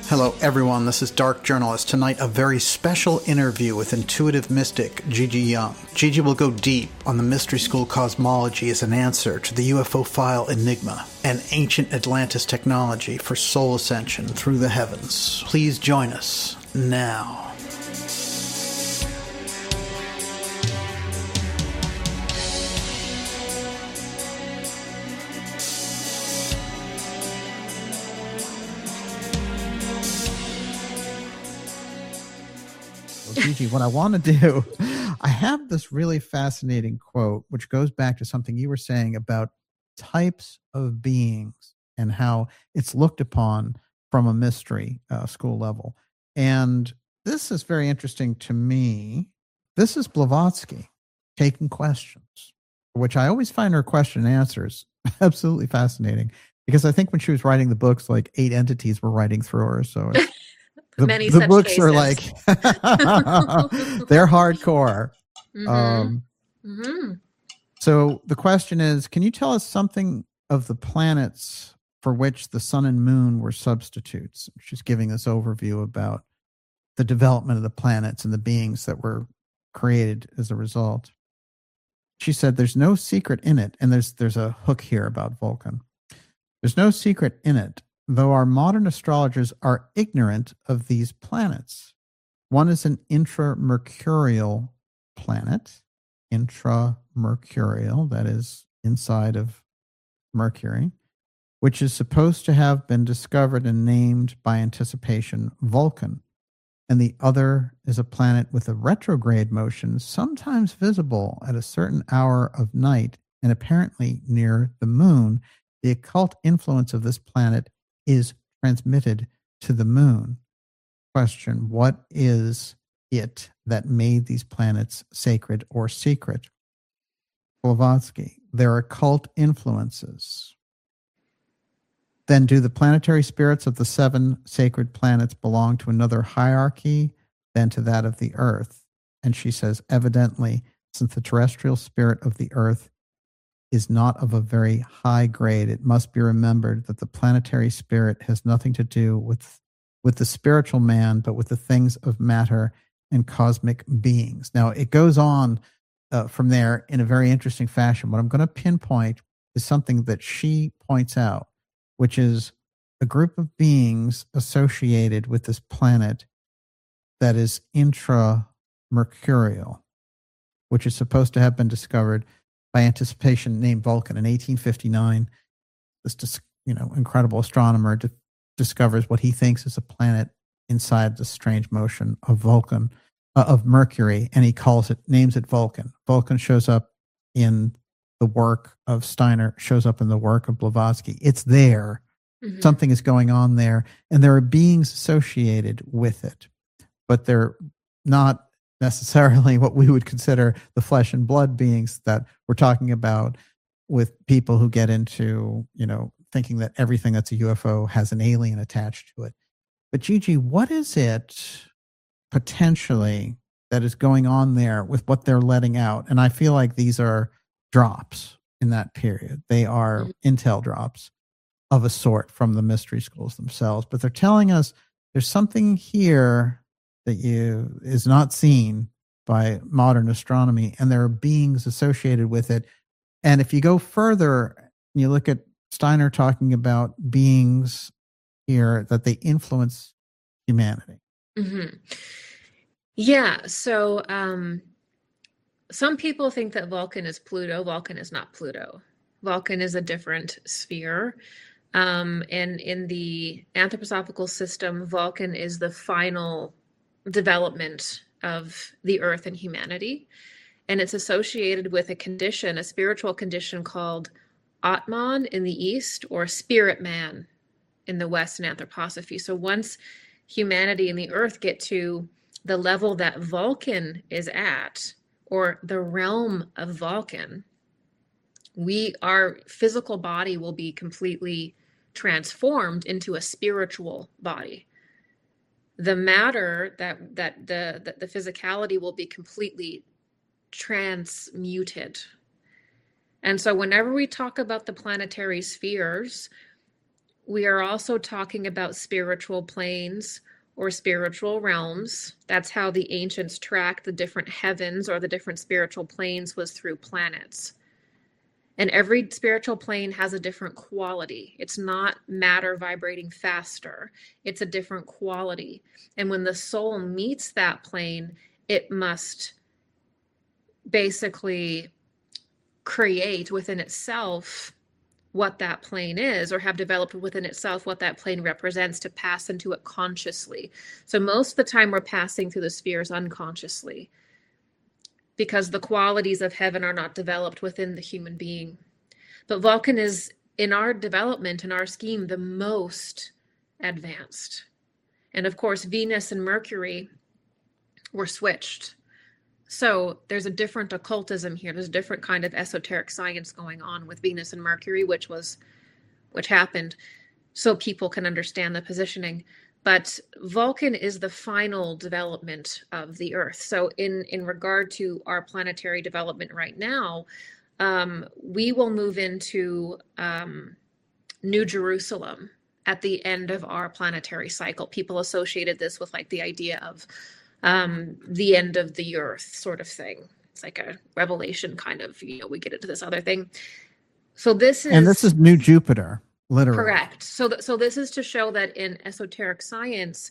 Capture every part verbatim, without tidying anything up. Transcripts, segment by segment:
Hello, everyone. This is Dark Journalist. Tonight, a very special interview with intuitive mystic Gigi Young. Gigi will go deep on the Mystery School cosmology as an answer to the U F O file Enigma and ancient Atlantis technology for soul ascension through the heavens. Please join us now. Gigi, what I want to do, I have this really fascinating quote, which goes back to something you were saying about types of beings and how it's looked upon from a mystery uh, school level. And this is very interesting to me. This is Blavatsky taking questions, which I always find her question and answers absolutely fascinating, because I think when she was writing the books, like eight entities were writing through her. So it's, The, Many the such books cases. are like, they're hardcore. Mm-hmm. Um, mm-hmm. So the question is, can you tell us something of the planets for which the sun and moon were substitutes? She's giving this overview about the development of the planets and the beings that were created as a result. She said, there's no secret in it. And there's, there's a hook here about Vulcan. There's no secret in it, though our modern astrologers are ignorant of these planets. One is an intramercurial planet, intramercurial, that is inside of Mercury, which is supposed to have been discovered and named by anticipation Vulcan. And the other is a planet with a retrograde motion, sometimes visible at a certain hour of night and apparently near the moon. The occult influence of this planet is transmitted to the moon. Question, what is it that made these planets sacred or secret? Blavatsky, their occult influences. Then do the planetary spirits of the seven sacred planets belong to another hierarchy than to that of the Earth? And she says, evidently, since the terrestrial spirit of the Earth is not of a very high grade, it must be remembered that the planetary spirit has nothing to do with, with the spiritual man, but with the things of matter and cosmic beings. Now, it goes on uh, from there in a very interesting fashion. What I'm going to pinpoint is something that she points out, which is a group of beings associated with this planet that is intramercurial, which is supposed to have been discovered by anticipation, named Vulcan in eighteen fifty-nine. This, you know, incredible astronomer d- discovers what he thinks is a planet inside the strange motion of Vulcan, uh, of Mercury, and he calls it, names it Vulcan. Vulcan shows up in the work of Steiner, shows up in the work of Blavatsky. It's there. Mm-hmm. Something is going on there, and there are beings associated with it, but they're not necessarily what we would consider the flesh and blood beings that we're talking about with people who get into, you know, thinking that everything that's a U F O has an alien attached to it. But Gigi, what is it potentially that is going on there with what they're letting out? And I feel like these are drops in that period. They are mm-hmm. intel drops of a sort from the mystery schools themselves, but they're telling us there's something here that you is not seen by modern astronomy, and there are beings associated with it. And if you go further, you look at Steiner talking about beings here, that they influence humanity. Mm-hmm. Yeah. So um, some people think that Vulcan is Pluto. Vulcan is not Pluto. Vulcan is a different sphere. Um, and in the anthroposophical system, Vulcan is the final development of the earth and humanity. And it's associated with a condition, a spiritual condition called Atman in the East, or spirit man in the West in anthroposophy. So once humanity and the earth get to the level that Vulcan is at, or the realm of Vulcan, we, our physical body will be completely transformed into a spiritual body. The matter that that the that the physicality will be completely transmuted. And so whenever we talk about the planetary spheres, we are also talking about spiritual planes or spiritual realms. That's how the ancients tracked the different heavens or the different spiritual planes, was through planets. And every spiritual plane has a different quality. It's not matter vibrating faster. It's a different quality. And when the soul meets that plane, it must basically create within itself what that plane is, or have developed within itself what that plane represents, to pass into it consciously. So most of the time we're passing through the spheres unconsciously, because the qualities of heaven are not developed within the human being. But Vulcan is, in our development, in our scheme, the most advanced. And of course, Venus and Mercury were switched. So there's a different occultism here. There's a different kind of esoteric science going on with Venus and Mercury, which was, which happened, so people can understand the positioning. But Vulcan is the final development of the Earth. So in, in regard to our planetary development right now, um, we will move into um, New Jerusalem at the end of our planetary cycle. People associated this with like the idea of um, the end of the Earth sort of thing. It's like a revelation kind of, you know, we get into this other thing. So this is... And this is New Jupiter. Literally. Correct. So, th- so this is to show that in esoteric science,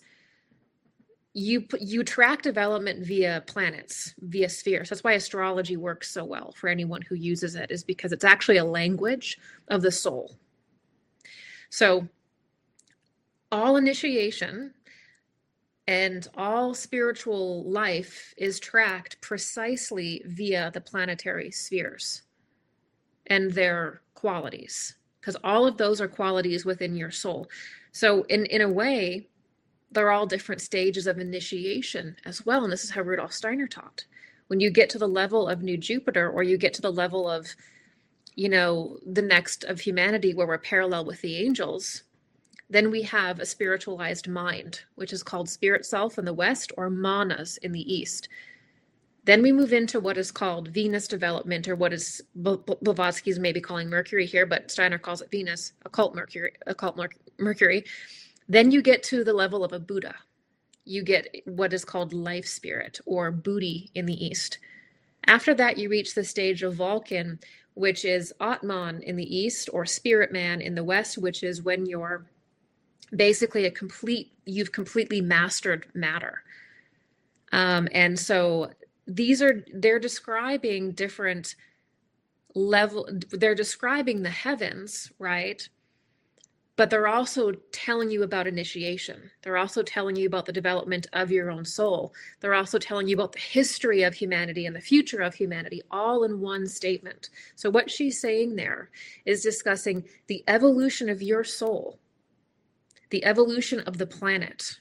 you you track development via planets, via spheres. That's why astrology works so well for anyone who uses it, is because it's actually a language of the soul. So, all initiation and all spiritual life is tracked precisely via the planetary spheres and their qualities, because all of those are qualities within your soul. So in, in a way, they're all different stages of initiation as well. And this is how Rudolf Steiner taught. When you get to the level of New Jupiter, or you get to the level of, you know, the next of humanity, where we're parallel with the angels, then we have a spiritualized mind, which is called spirit self in the West, or manas in the East. Then we move into what is called Venus development, or what is Blavatsky is maybe calling Mercury here, but Steiner calls it Venus, occult Mercury, occult Mercury. Then you get to the level of a Buddha. You get what is called life spirit, or Buddhi in the East. After that, you reach the stage of Vulcan, which is Atman in the East, or spirit man in the West, which is when you're basically a complete, you've completely mastered matter. Um, and so these are, they're describing different level, they're describing the heavens, right? But they're also telling you about initiation. They're also telling you about the development of your own soul. They're also telling you about the history of humanity and the future of humanity, all in one statement. So what she's saying there is discussing the evolution of your soul, the evolution of the planet,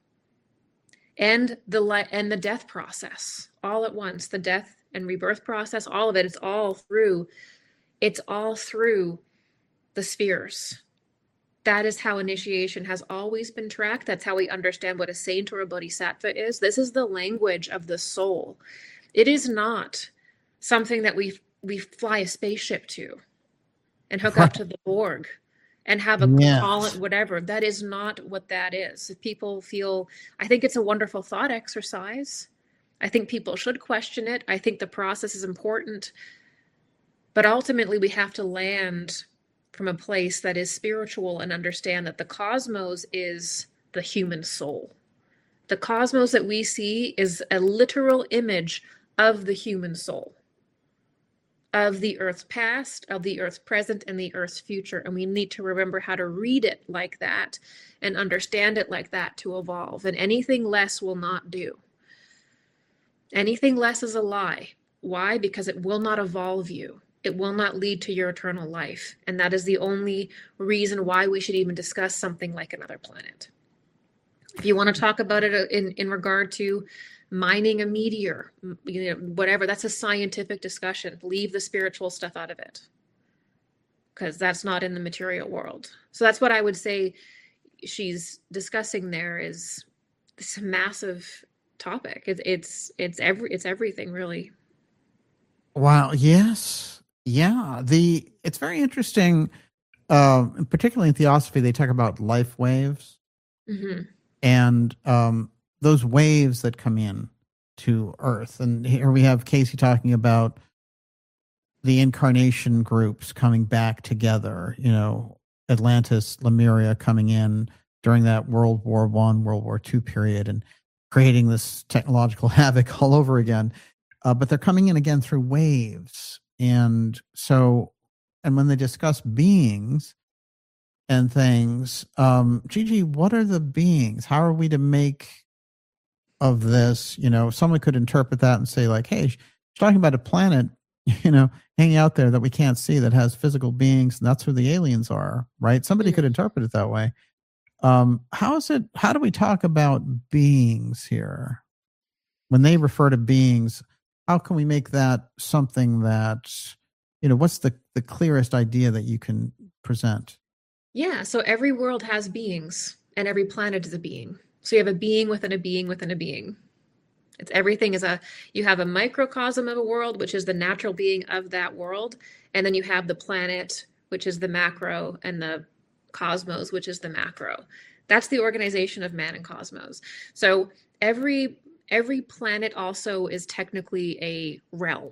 and the li- and the death process, all at once. The death and rebirth process, all of it, it's all through, it's all through the spheres. That is how initiation has always been tracked. That's how we understand what a saint or a bodhisattva is. This is the language of the soul. It is not something that we we fly a spaceship to and hook up to the Borg and have a Yes. call it whatever. That is not what that is. If people feel, I think it's a wonderful thought exercise. I think people should question it. I think the process is important. But ultimately, we have to land from a place that is spiritual and understand that the cosmos is the human soul. The cosmos that we see is a literal image of the human soul, of the Earth's past, of the Earth's present, and the Earth's future. And we need to remember how to read it like that and understand it like that to evolve. And anything less will not do. Anything less is a lie. Why? Because it will not evolve you. It will not lead to your eternal life. And that is the only reason why we should even discuss something like another planet. If you want to talk about it in, in regard to mining a meteor, you know, whatever, that's a scientific discussion. Leave the spiritual stuff out of it, because that's not in the material world. So that's what I would say she's discussing there, is this massive topic. It, it's it's every it's everything, really. Wow. Yes. Yeah. The it's very interesting um, particularly in Theosophy, they talk about life waves, Mm-hmm. and um, those waves that come in to Earth. And here we have Casey talking about the incarnation groups coming back together, you know, Atlantis, Lemuria coming in during that World War One, World War Two period and creating this technological havoc all over again. Uh, but they're coming in again through waves. And so, and when they discuss beings and things, um, Gigi, what are the beings? How are we to make of this? You know, someone could interpret that and say like, hey, she's talking about a planet, you know, hanging out there that we can't see that has physical beings, and that's who the aliens are, right? Somebody could interpret it that way. Um, how is it, how do we talk about beings here? When they refer to beings, how can we make that something that, you know, what's the, the clearest idea that you can present? Yeah, so every world has beings, and every planet is a being. So you have a being within a being within a being. It's everything is a, you have a microcosm of a world, which is the natural being of that world. And then you have the planet, which is the macro, and the cosmos, which is the macro. That's the organization of man and cosmos. So every, every planet also is technically a realm,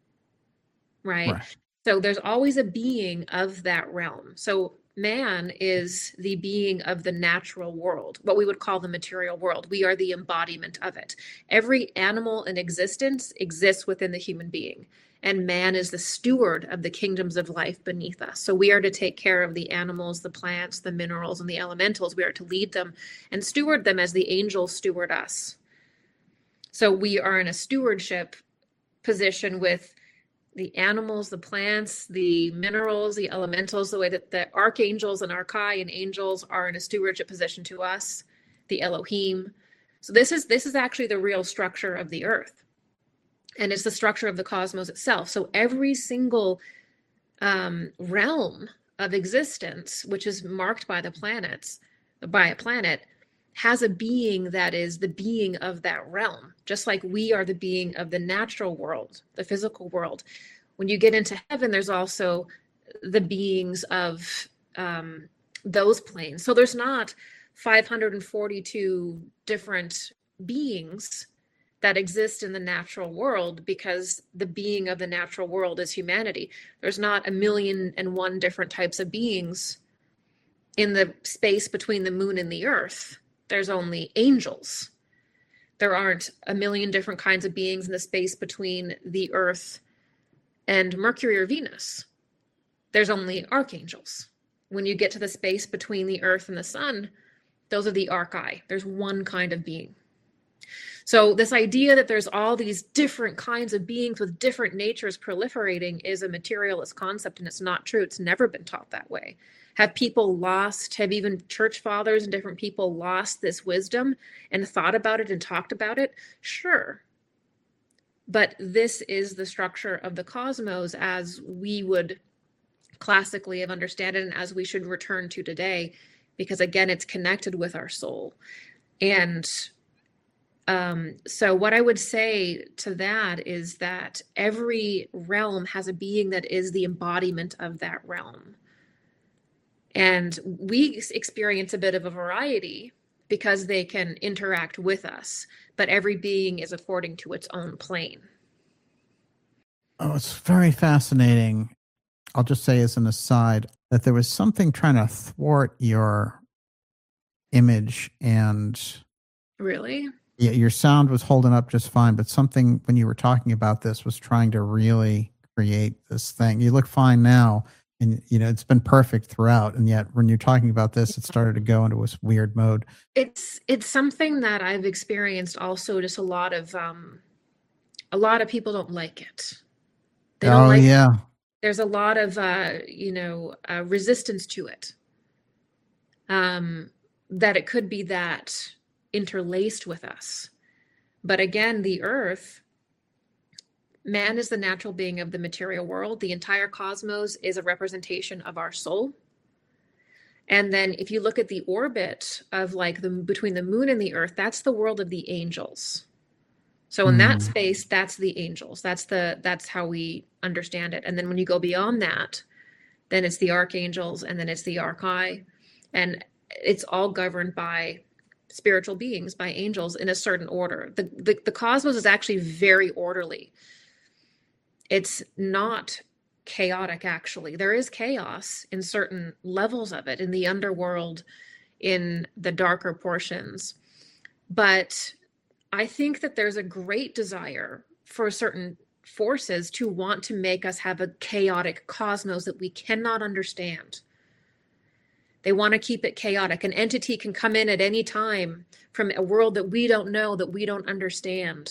right? right? So there's always a being of that realm. So man is the being of the natural world, what we would call the material world. We are the embodiment of it. Every animal in existence exists within the human being, and man is the steward of the kingdoms of life beneath us. So we are to take care of the animals, the plants, the minerals, and the elementals. We are to lead them and steward them as the angels steward us. So we are in a stewardship position with the animals, the plants, the minerals, the elementals, the way that the archangels and archai and angels are in a stewardship position to us, the Elohim. So this is this is actually the real structure of the earth. And it's the structure of the cosmos itself. So every single um, realm of existence, which is marked by the planets, by a planet, has a being that is the being of that realm, just like we are the being of the natural world, the physical world. When you get into heaven, there's also the beings of um, those planes. So there's not five hundred forty-two different beings that exist in the natural world, because the being of the natural world is humanity. There's not a million and one different types of beings in the space between the moon and the earth. There's only angels. There aren't a million different kinds of beings in the space between the earth and Mercury or Venus. There's only archangels. When you get to the space between the earth and the sun, those are the archai. There's one kind of being. So this idea that there's all these different kinds of beings with different natures proliferating is a materialist concept, and it's not true. It's never been taught that way. Have people lost, have even church fathers and different people lost this wisdom and thought about it and talked about it? Sure. But this is the structure of the cosmos as we would classically have understood it, and as we should return to today, because again, it's connected with our soul. And um, so what I would say to that is that every realm has a being that is the embodiment of that realm. And we experience a bit of a variety because they can interact with us, but every being is according to its own plane. Oh, it's very fascinating. I'll just say as an aside that there was something trying to thwart your image, and really, yeah, your sound was holding up just fine, but something when you were talking about this was trying to really create this thing. You look fine now, and you know it's been perfect throughout, and yet when you're talking about this, it started to go into this weird mode. It's it's something that I've experienced also. Just a lot of um, a lot of people don't like it. They don't oh like yeah. It. There's a lot of uh, you know uh, resistance to it. Um, that it could be that interlaced with us, but again, the earth. Man is the natural being of the material world. The entire cosmos is a representation of our soul. And then if you look at the orbit of like the between the moon and the earth, that's the world of the angels. So in mm. that space, that's the angels. That's the that's how we understand it. And then when you go beyond that, then it's the archangels, and then it's the archai. And it's all governed by spiritual beings, by angels in a certain order. The, the, the cosmos is actually very orderly. It's not chaotic, actually. There is chaos in certain levels of it, in the underworld, in the darker portions. But I think that there's a great desire for certain forces to want to make us have a chaotic cosmos that we cannot understand. They want to keep it chaotic. An entity can come in at any time from a world that we don't know, that we don't understand.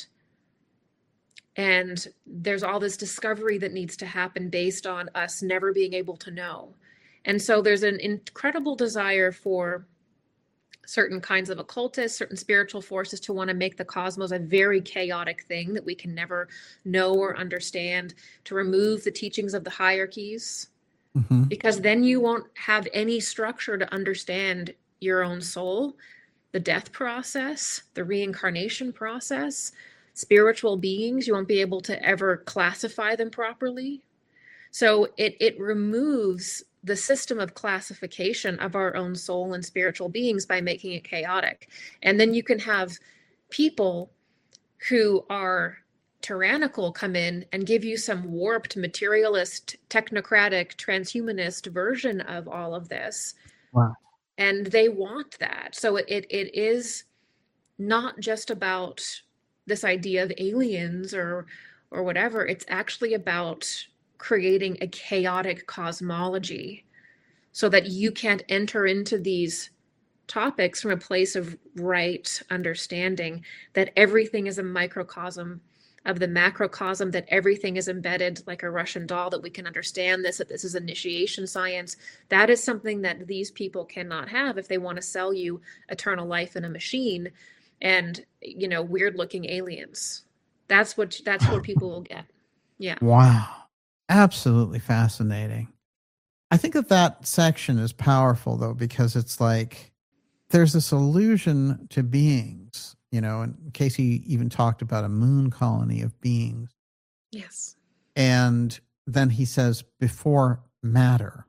And there's all this discovery that needs to happen based on us never being able to know. And so there's an incredible desire for certain kinds of occultists, certain spiritual forces to want to make the cosmos a very chaotic thing that we can never know or understand, to remove the teachings of the hierarchies, mm-hmm. because then you won't have any structure to understand your own soul, the death process, the reincarnation process, spiritual beings. You won't be able to ever classify them properly. So it it removes the system of classification of our own soul and spiritual beings by making it chaotic. And then you can have people who are tyrannical come in and give you some warped, materialist, technocratic, transhumanist version of all of this. Wow. And they want that. So it, it, it is not just about this idea of aliens or or whatever. It's actually about creating a chaotic cosmology so that you can't enter into these topics from a place of right understanding, that everything is a microcosm of the macrocosm, that everything is embedded like a Russian doll, that we can understand this, that this is initiation science. That is something that these people cannot have if they want to sell you eternal life in a machine and, you know, weird looking aliens. That's what, that's what people will get. Yeah. Wow. Absolutely fascinating. I think that that section is powerful, though, because it's like there's this allusion to beings, you know, and Casey even talked about a moon colony of beings. Yes. And then he says, before matter.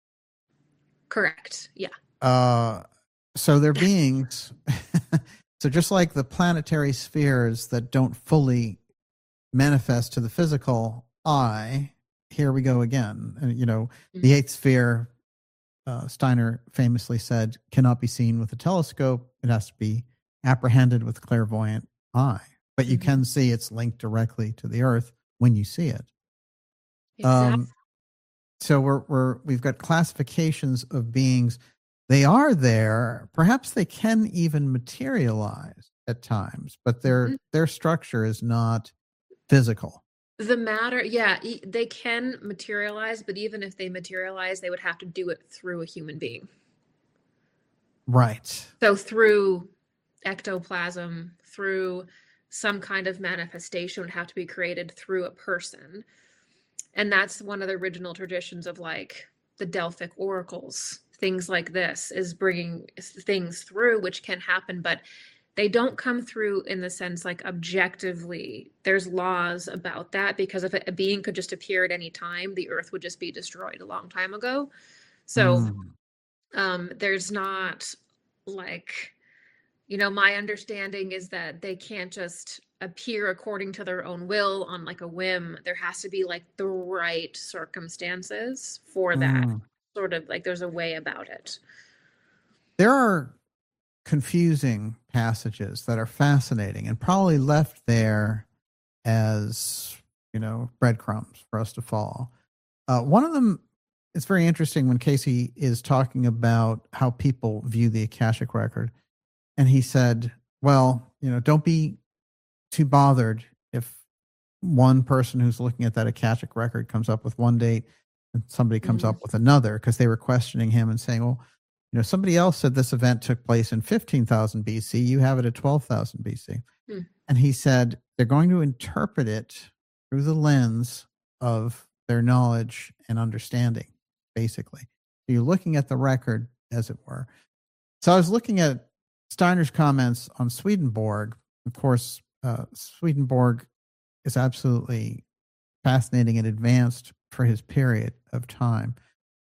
Correct. Yeah. Uh, so they're beings. So just like the planetary spheres that don't fully manifest to the physical eye, here we go again. And, you know, mm-hmm. the eighth sphere, uh, Steiner famously said, cannot be seen with a telescope. It has to be apprehended with clairvoyant eye. But you mm-hmm. can see it's linked directly to the earth when you see it. Exactly. Um, so we're we're we've got classifications of beings. They are there. Perhaps they can even materialize at times, but their mm-hmm. their structure is not physical. The matter, yeah, they can materialize, but even if they materialize, they would have to do it through a human being. Right. So through ectoplasm, through some kind of manifestation would have to be created through a person. And that's one of the original traditions of like the Delphic oracles, things like this, is bringing things through, which can happen, but they don't come through in the sense like objectively. There's laws about that, because if a being could just appear at any time, the earth would just be destroyed a long time ago. So mm. um, there's not like, you know, my understanding is that they can't just appear according to their own will on like a whim. There has to be like the right circumstances for that. Mm. Sort of like there's a way about it. There are confusing passages that are fascinating and probably left there as, you know, breadcrumbs for us to follow. Uh, one of them, it's very interesting when Casey is talking about how people view the Akashic record. And he said, well, you know, don't be too bothered if one person who's looking at that Akashic record comes up with one date and somebody comes mm-hmm. up with another, because they were questioning him and saying, well, you know, somebody else said this event took place in fifteen thousand B C. You have it at twelve thousand B C. Hmm. And he said they're going to interpret it through the lens of their knowledge and understanding, basically. So you're looking at the record, as it were. So I was looking at Steiner's comments on Swedenborg. Of course, uh, Swedenborg is absolutely fascinating and advanced for his period of time.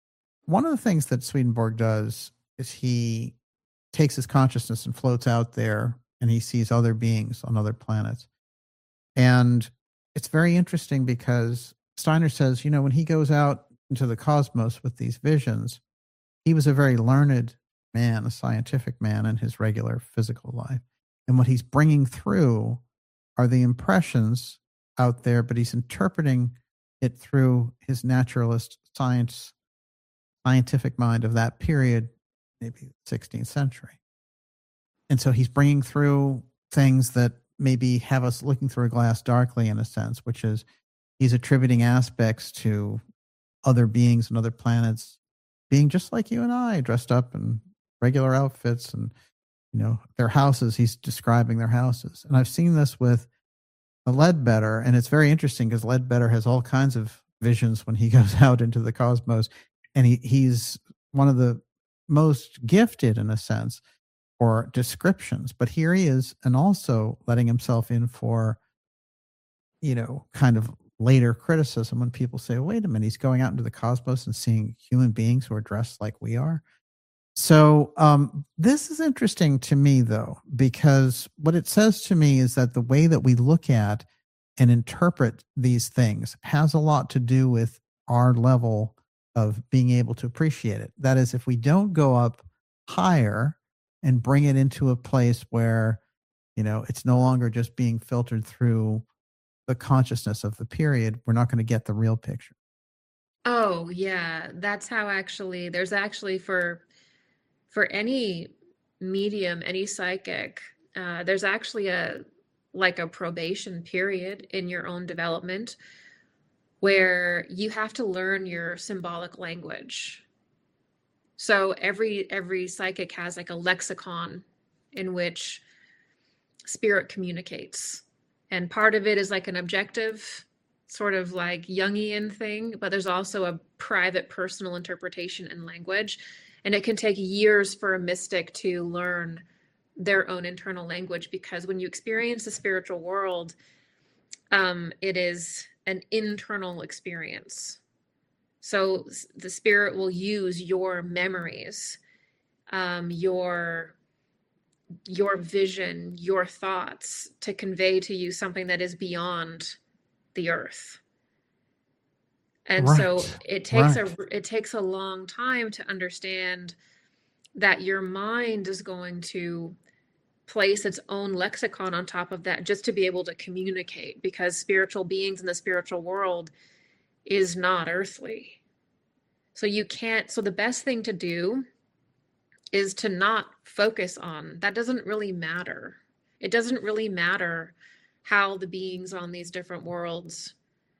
one of the things that Swedenborg does is he takes his consciousness and floats out there, and he sees other beings on other planets. And it's very interesting because Steiner says, you know, when he goes out into the cosmos with these visions, he was a very learned man, a scientific man in his regular physical life. And what he's bringing through are the impressions out there, but he's interpreting it through his naturalist science, scientific mind of that period, maybe sixteenth century. And so he's bringing through things that maybe have us looking through a glass darkly, in a sense, which is he's attributing aspects to other beings and other planets being just like you and I, dressed up in regular outfits, and, you know, their houses. He's describing their houses. And I've seen this with Ledbetter, and it's very interesting because Ledbetter has all kinds of visions when he goes out into the cosmos, and he, he's one of the most gifted, in a sense, for descriptions. But here he is, and also letting himself in for, you know, kind of later criticism when people say, wait a minute, he's going out into the cosmos and seeing human beings who are dressed like we are. So um, this is interesting to me, though, because what it says to me is that the way that we look at and interpret these things has a lot to do with our level of being able to appreciate it. That is, if we don't go up higher and bring it into a place where, you know, it's no longer just being filtered through the consciousness of the period, we're not going to get the real picture. Oh, yeah. That's how actually, there's actually for for any medium, any psychic, uh, there's actually a like a probation period in your own development where you have to learn your symbolic language. So every every psychic has like a lexicon in which spirit communicates. And part of it is like an objective, sort of like Jungian thing, but there's also a private personal interpretation and language. And it can take years for a mystic to learn their own internal language, because when you experience the spiritual world, um, it is an internal experience. So the spirit will use your memories, um, your your vision, your thoughts to convey to you something that is beyond the earth. And right. so it takes right. a it takes a long time to understand that your mind is going to place its own lexicon on top of that just to be able to communicate, because spiritual beings in the spiritual world is not earthly. So you can't, so the best thing to do is to not focus on, that doesn't really matter. It doesn't really matter how the beings on these different worlds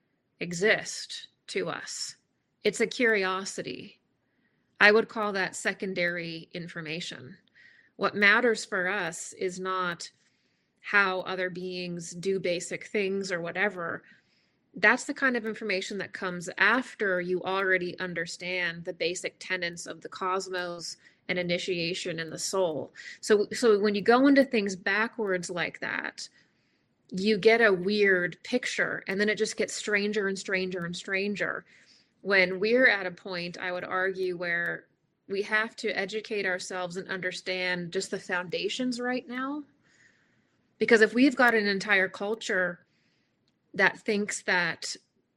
exist to us. It's a curiosity. I would call that secondary information. What matters for us is not how other beings do basic things or whatever. That's the kind of information that comes after you already understand the basic tenets of the cosmos and initiation in the soul. So, so when you go into things backwards like that, you get a weird picture, and then it just gets stranger and stranger and stranger. When we're at a point, I would argue, where we have to educate ourselves and understand just the foundations right now. Because if we've got an entire culture that thinks that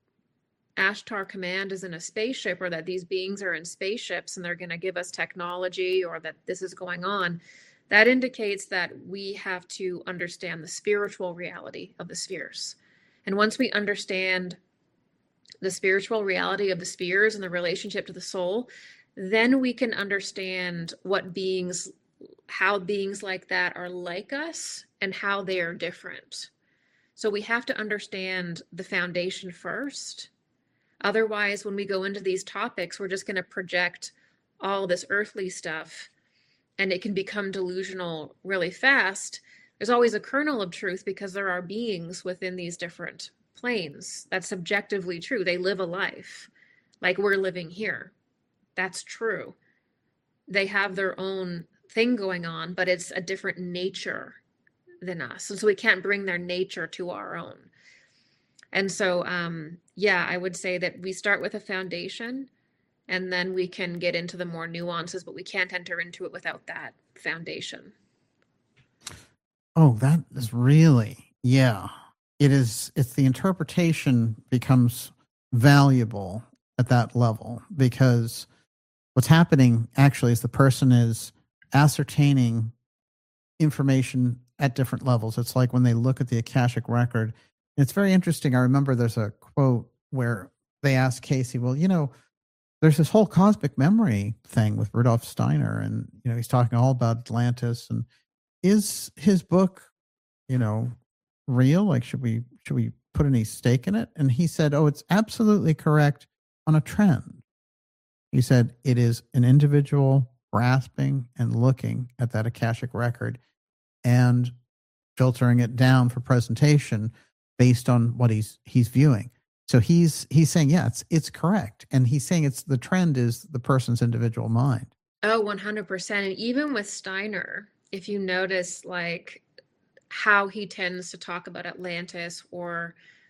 Ashtar Command is in a spaceship, or that these beings are in spaceships and they're going to give us technology, or that this is going on, that indicates that we have to understand the spiritual reality of the spheres. And once we understand the spiritual reality of the spheres and the relationship to the soul, then we can understand what beings, how beings like that are like us and how they are different. So we have to understand the foundation first. Otherwise, when we go into these topics, we're just going to project all this earthly stuff, and it can become delusional really fast. There's always a kernel of truth, because there are beings within these different planes. That's subjectively true. They live a life like we're living here. That's true. They have their own thing going on, but it's a different nature than us. And so we can't bring their nature to our own. And so, um, yeah, I would say that we start with a foundation, and then we can get into the more nuances, but we can't enter into it without that foundation. Oh, that is really, yeah. It is, it's the interpretation becomes valuable at that level, because what's happening actually is the person is ascertaining information at different levels. It's like when they look at the Akashic record. It's very interesting. I remember there's a quote where they asked Casey, well, you know, there's this whole cosmic memory thing with Rudolf Steiner, and, you know, he's talking all about Atlantis, and is his book, you know, real? Like, should we, should we put any stake in it? And he said, oh, it's absolutely correct on a trend. He said, it is an individual grasping and looking at that Akashic record and filtering it down for presentation based on what he's, he's viewing. So he's, he's saying, yeah, it's, it's correct. And he's saying it's the trend is the person's individual mind. Oh, one hundred percent. And even with Steiner, if you notice, like, how he tends to talk about Atlantis or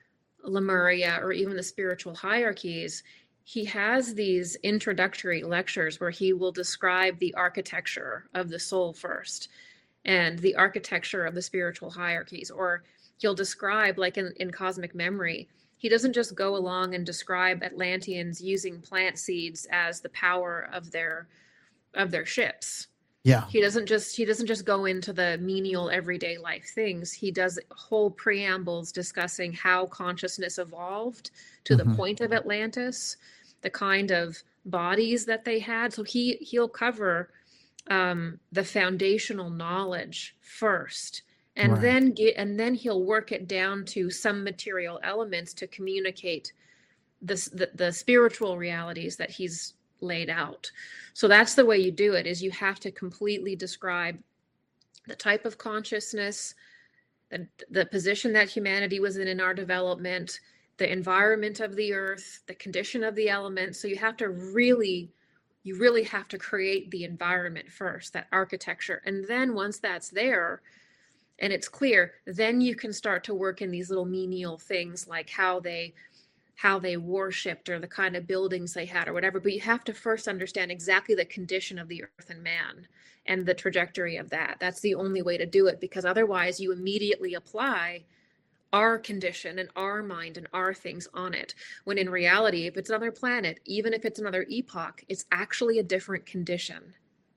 Lemuria or even the spiritual hierarchies, he has these introductory lectures where he will describe the architecture of the soul first and the architecture of the spiritual hierarchies, or he'll describe, like in, in Cosmic Memory, he doesn't just go along and describe Atlanteans using plant seeds as the power of their of their ships. Yeah. He doesn't just he doesn't just go into the menial everyday life things. He does whole preambles discussing how consciousness evolved to Mm-hmm. the point of Atlantis, the kind of bodies that they had. So he he'll cover um, the foundational knowledge first, and Right. then get and then he'll work it down to some material elements to communicate this the, the spiritual realities that he's laid out. So that's the way you do it, is you have to completely describe the type of consciousness, the, the position that humanity was in in our development, the environment of the earth, the condition of the elements. So you have to really, you really have to create the environment first, that architecture. And then once that's there and it's clear, then you can start to work in these little menial things like how they how they worshipped or the kind of buildings they had or whatever. But you have to first understand exactly the condition of the earth and man and the trajectory of that. That's the only way to do it, because otherwise you immediately apply our condition and our mind and our things on it. When in reality, if it's another planet, even if it's another epoch, it's actually a different condition.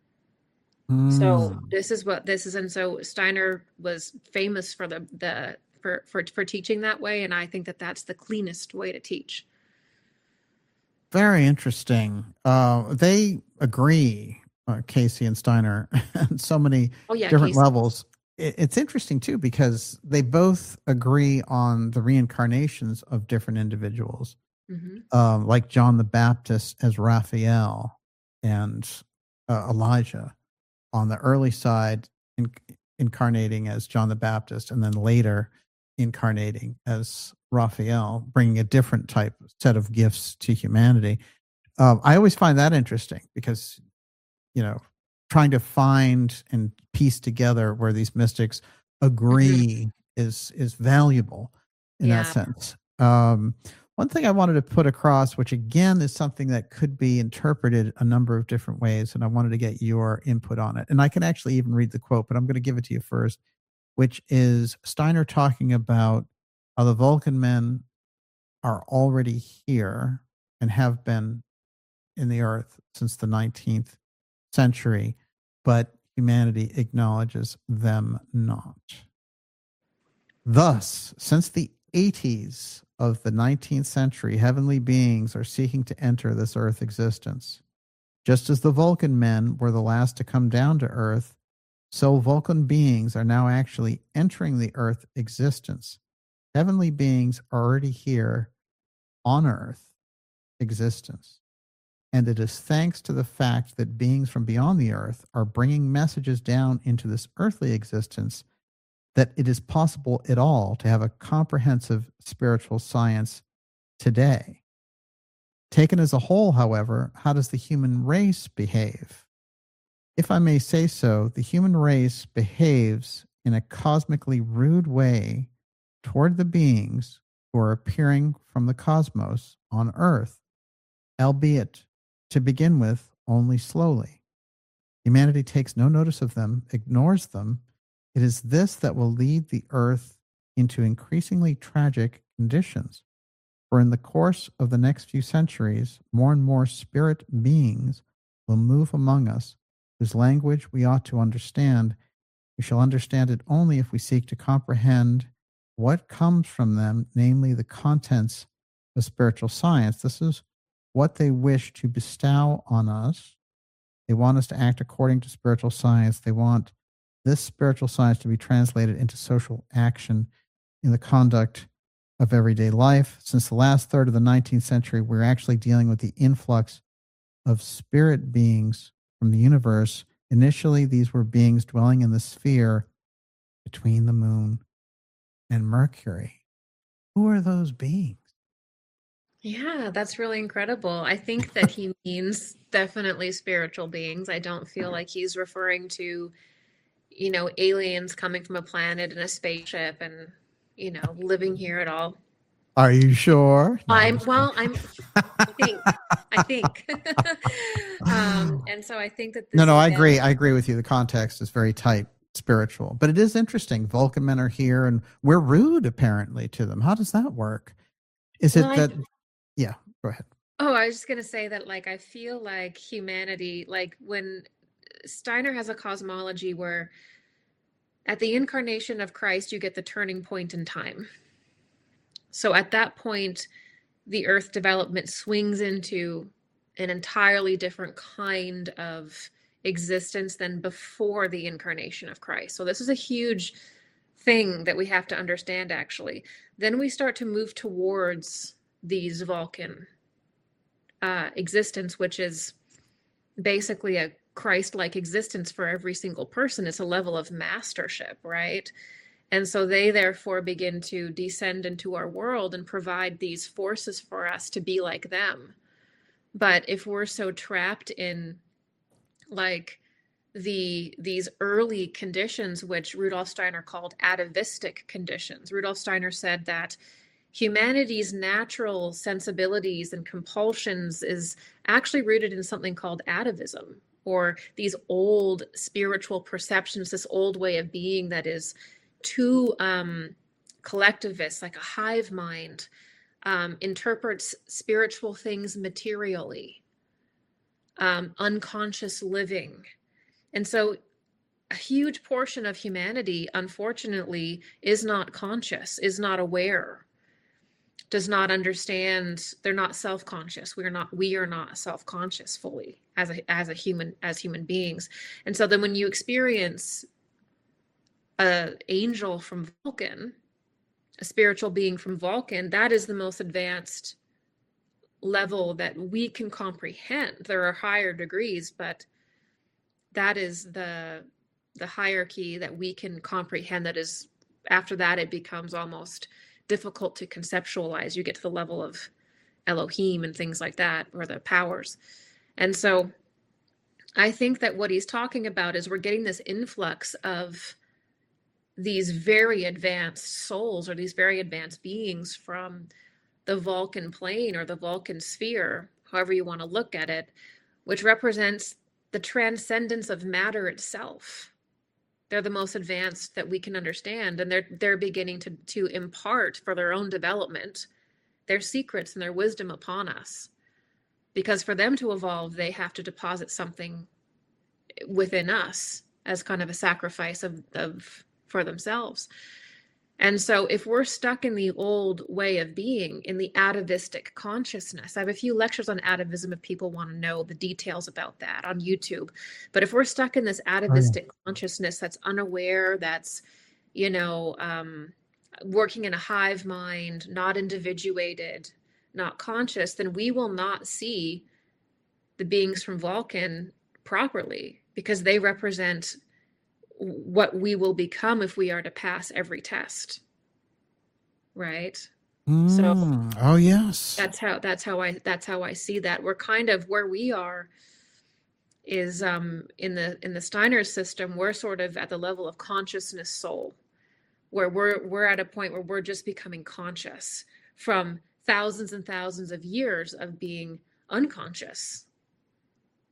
Mm. So this is what this is. And so Steiner was famous for the, the, For, for for teaching that way, and I think that that's the cleanest way to teach. Very interesting. Uh, they agree, uh, Casey and Steiner, on so many Oh yeah, different Casey. levels. It, it's interesting too, because they both agree on the reincarnations of different individuals, Mm-hmm. um, like John the Baptist as Raphael and uh, Elijah on the early side, in, incarnating as John the Baptist, and then later incarnating as Raphael, bringing a different type set of gifts to humanity. Um, I always find that interesting because, you know, trying to find and piece together where these mystics agree mm-hmm. is is valuable in Yeah. that sense. Um, one thing I wanted to put across, which again is something that could be interpreted a number of different ways, and I wanted to get your input on it. And I can actually even read the quote, but I'm going to give it to you first, which is Steiner talking about how the Vulcan men are already here and have been in the earth since the nineteenth century, but humanity acknowledges them not. Thus, since the eighties of the nineteenth century, heavenly beings are seeking to enter this earth existence. Just as the Vulcan men were the last to come down to earth, so Vulcan beings are now actually entering the earth existence. Heavenly beings are already here on earth existence. And it is thanks to the fact that beings from beyond the earth are bringing messages down into this earthly existence that it is possible at all to have a comprehensive spiritual science today. Taken as a whole, however, how does the human race behave? If I may say so, the human race behaves in a cosmically rude way toward the beings who are appearing from the cosmos on earth, albeit to begin with, only slowly. Humanity takes no notice of them, ignores them. It is this that will lead the earth into increasingly tragic conditions. For in the course of the next few centuries, more and more spirit beings will move among us, whose language we ought to understand. We shall understand it only if we seek to comprehend what comes from them, namely the contents of spiritual science. This is what they wish to bestow on us. They want us to act according to spiritual science. They want this spiritual science to be translated into social action in the conduct of everyday life. Since the last third of the nineteenth century, we're actually dealing with the influx of spirit beings from the universe. Initially, these were beings dwelling in the sphere between the moon and Mercury. Who are those beings? Yeah, that's really incredible. I think that he means definitely spiritual beings. I don't feel like he's referring to, you know, aliens coming from a planet in a spaceship and, you know, living here at all. Are you sure? No, I'm well, I'm I think I think. um, and so I think that this No, no, is I agree. them. I agree with you. The context is very tight, spiritual. But it is interesting. Vulcan men are here and we're rude apparently to them. How does that work? Is it Well, I- that yeah, go ahead. Oh, I was just going to say that, like, I feel like humanity, like, when Steiner has a cosmology where at the incarnation of Christ, you get the turning point in time. So at that point, the Earth development swings into an entirely different kind of existence than before the incarnation of Christ. So this is a huge thing that we have to understand, actually. Then we start to move towards these Vulcan uh, existence, which is basically a Christ-like existence for every single person. It's a level of mastership, right? And so they therefore begin to descend into our world and provide these forces for us to be like them. But if we're so trapped in like the these early conditions, which Rudolf Steiner called atavistic conditions, Rudolf Steiner said that humanity's natural sensibilities and compulsions is actually rooted in something called atavism, or these old spiritual perceptions, this old way of being that is too um, collectivist, like a hive mind, um, interprets spiritual things materially, um, unconscious living. And so a huge portion of humanity, unfortunately, is not conscious, is not aware, does not understand. They're not self-conscious. We are not, we are not self-conscious fully as a, as a human, as human beings. And so then when you experience an angel from Vulcan, a spiritual being from Vulcan, that is the most advanced level that we can comprehend. There are higher degrees, but that is the the hierarchy that we can comprehend. That is, after that, it becomes almost difficult to conceptualize. You get to the level of Elohim and things like that, or the powers. And so I think that what he's talking about is we're getting this influx of these very advanced souls, or these very advanced beings from the Vulcan plane or the Vulcan sphere, however you want to look at it, which represents the transcendence of matter itself. They're the most advanced that we can understand, and they're they're beginning to to impart for their own development their secrets and their wisdom upon us. Because for them to evolve, they have to deposit something within us as kind of a sacrifice of, of for themselves. And so if we're stuck in the old way of being, in the atavistic consciousness, I have a few lectures on atavism if people want to know the details about that on YouTube. But if we're stuck in this atavistic oh, yeah. consciousness that's unaware, that's, you know, um, working in a hive mind, not individuated, not conscious, then we will not see the beings from Vulcan properly, because they represent what we will become if we are to pass every test, right? Mm, so oh yes, that's how that's how I that's how I see that. We're kind of where we are is um in the in the Steiner system. We're sort of at the level of consciousness soul, where we're we're at a point where we're just becoming conscious from thousands and thousands of years of being unconscious.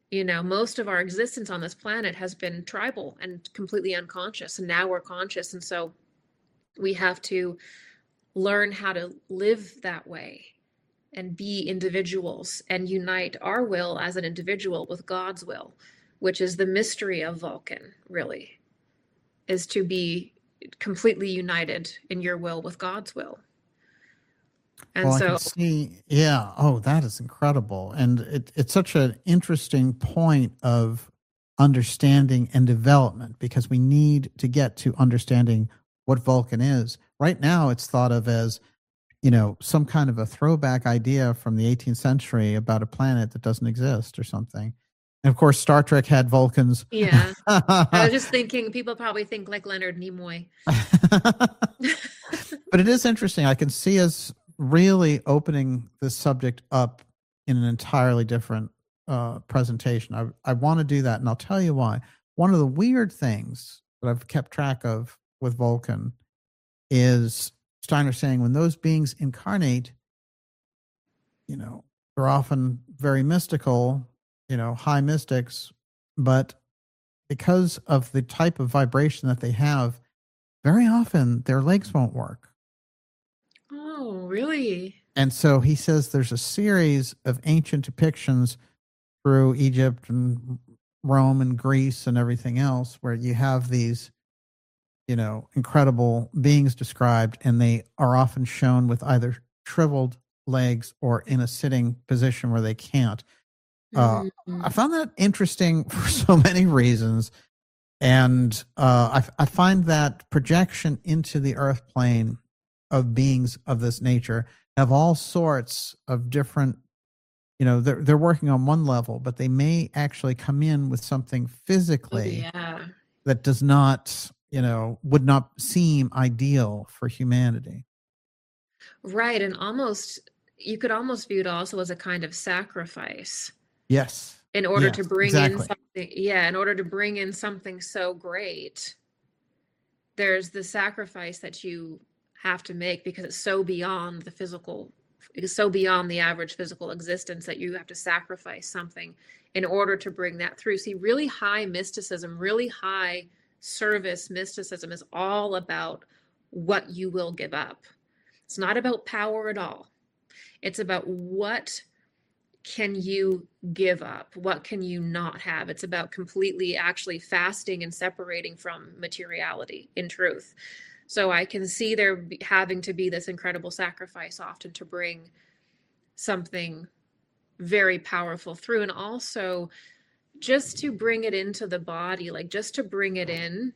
You know, most of our existence on this planet has been tribal and completely unconscious, and now we're conscious. And so we have to learn how to live that way and be individuals and unite our will as an individual with God's will, which is the mystery of Vulcan, really, is to be completely united in your will with God's will. And well, so, I can see, yeah, oh, that is incredible. And it, it's such an interesting point of understanding and development, because we need to get to understanding what Vulcan is. Right now, it's thought of as, you know, some kind of a throwback idea from the eighteenth century about a planet that doesn't exist or something. And of course, Star Trek had Vulcans. Yeah. I was just thinking, people probably think like Leonard Nimoy. But it is interesting. I can see us really opening this subject up in an entirely different uh, presentation. I, I want to do that, and I'll tell you why. One of the weird things that I've kept track of with Vulcan is Steiner saying when those beings incarnate, you know, they're often very mystical, you know, high mystics, but because of the type of vibration that they have, very often their legs won't work. Oh, really? And so he says there's a series of ancient depictions through Egypt and Rome and Greece and everything else where you have these, you know, incredible beings described, and they are often shown with either shriveled legs or in a sitting position where they can't. Uh, Mm-hmm. I found that interesting for so many reasons. And uh, I, I find that projection into the earth plane of beings of this nature have all sorts of different, you know, they're, they're working on one level, but they may actually come in with something physically Oh, yeah. that does not, you know, would not seem ideal for humanity. Right. And almost, you could almost view it also as a kind of sacrifice. Yes. In order yes, to bring exactly. in something, yeah, in order to bring in something so great, there's the sacrifice that you have to make because it's so beyond the physical, it's so beyond the average physical existence that you have to sacrifice something in order to bring that through. See, really high mysticism, really high service mysticism is all about what you will give up. It's not about power at all. It's about what can you give up? What can you not have? It's about completely actually fasting and separating from materiality in truth. So I can see there having to be this incredible sacrifice often to bring something very powerful through. And also just to bring it into the body, like just to bring it in,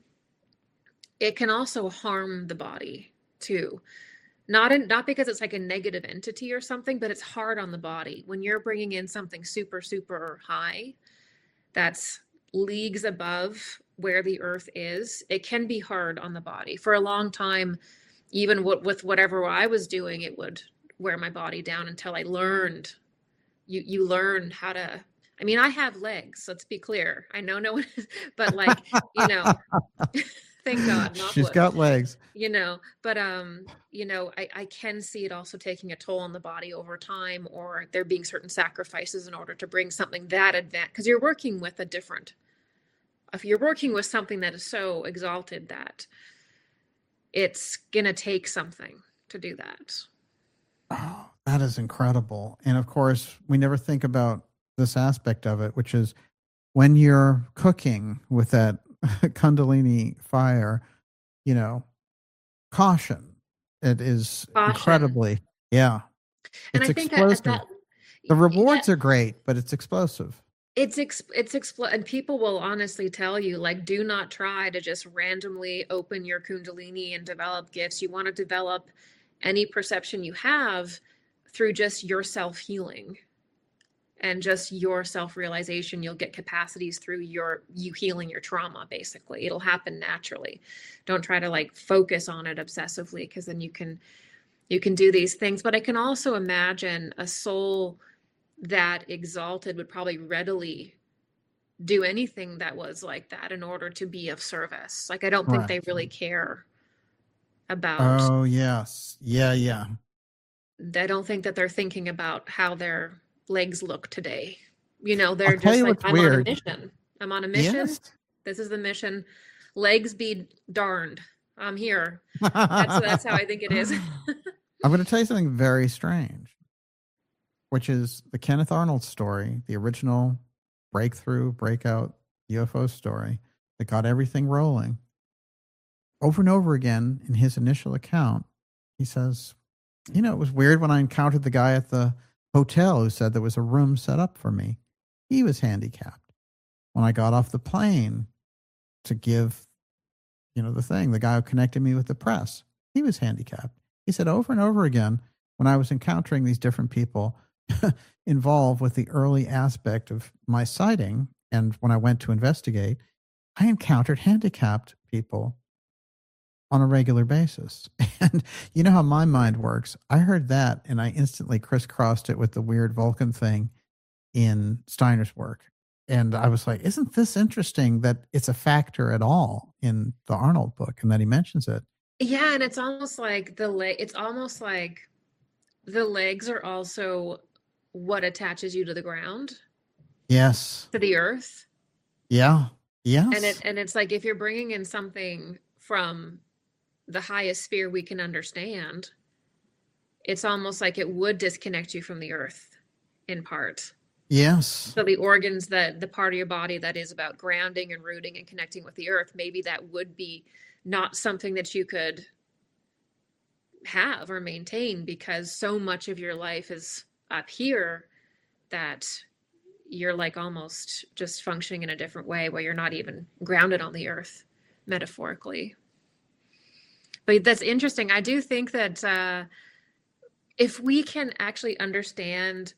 it can also harm the body too. Not in, not because it's like a negative entity or something, but it's hard on the body. When you're bringing in something super, super high, that's leagues above where the earth is, it can be hard on the body. For a long time, even w- with whatever I was doing, it would wear my body down until I learned. You you learn how to, I mean, I have legs, let's be clear. I know no one, but like, you know, thank God. Not She's wood. got legs. You know, but, um, you know, I, I can see it also taking a toll on the body over time, or there being certain sacrifices in order to bring something that advanced, because you're working with a different, if you're working with something that is so exalted that it's going to take something to do that. Oh, that is incredible. And of course, we never think about this aspect of it, which is when you're cooking with that Kundalini fire, you know, caution. It is Caution. incredibly, yeah. And It's I think explosive. that, the rewards yeah, are great, but it's explosive. It's ex- it's expl- and people will honestly tell you, like, do not try to just randomly open your Kundalini and develop gifts. You want to develop any perception you have through just your self-healing and just your self-realization. You'll get capacities through your you healing your trauma. Basically, it'll happen naturally. Don't try to like focus on it obsessively, because then you can you can do these things. But I can also imagine a soul that exalted would probably readily do anything that was like that in order to be of service. Like, I don't think Right. they really care about, Oh, yes. Yeah, yeah. I don't think that they're thinking about how their legs look today. You know, they're I'll tell just you like, what's I'm on a weird. mission. I'm on a mission. Yes. This is the mission. Legs be darned. I'm here. That's that's how I think it is. I'm going to tell you something very strange, which is the Kenneth Arnold story, the original breakthrough, breakout U F O story that got everything rolling. Over and over again in his initial account, he says, you know, it was weird when I encountered the guy at the hotel who said there was a room set up for me. He was handicapped. When I got off the plane to give, you know, the thing, the guy who connected me with the press, he was handicapped. He said over and over again, when I was encountering these different people involved with the early aspect of my sighting, and when I went to investigate, I encountered handicapped people on a regular basis. And you know how my mind works. I heard that and I instantly crisscrossed it with the weird Vulcan thing in Steiner's work. And I was like, isn't this interesting that it's a factor at all in the Arnold book and that he mentions it? Yeah, and it's almost like the leg it's almost like the legs are also what attaches you to the ground, Yes. to the earth. Yeah. Yes. And it and it's like if you're bringing in something from the highest sphere we can understand, it's almost like it would disconnect you from the earth in part. Yes. So the organs, that the part of your body that is about grounding and rooting and connecting with the earth, maybe that would be not something that you could have or maintain because so much of your life is up here that you're like almost just functioning in a different way where you're not even grounded on the earth, metaphorically. But that's interesting. I do think that uh, if we can actually understand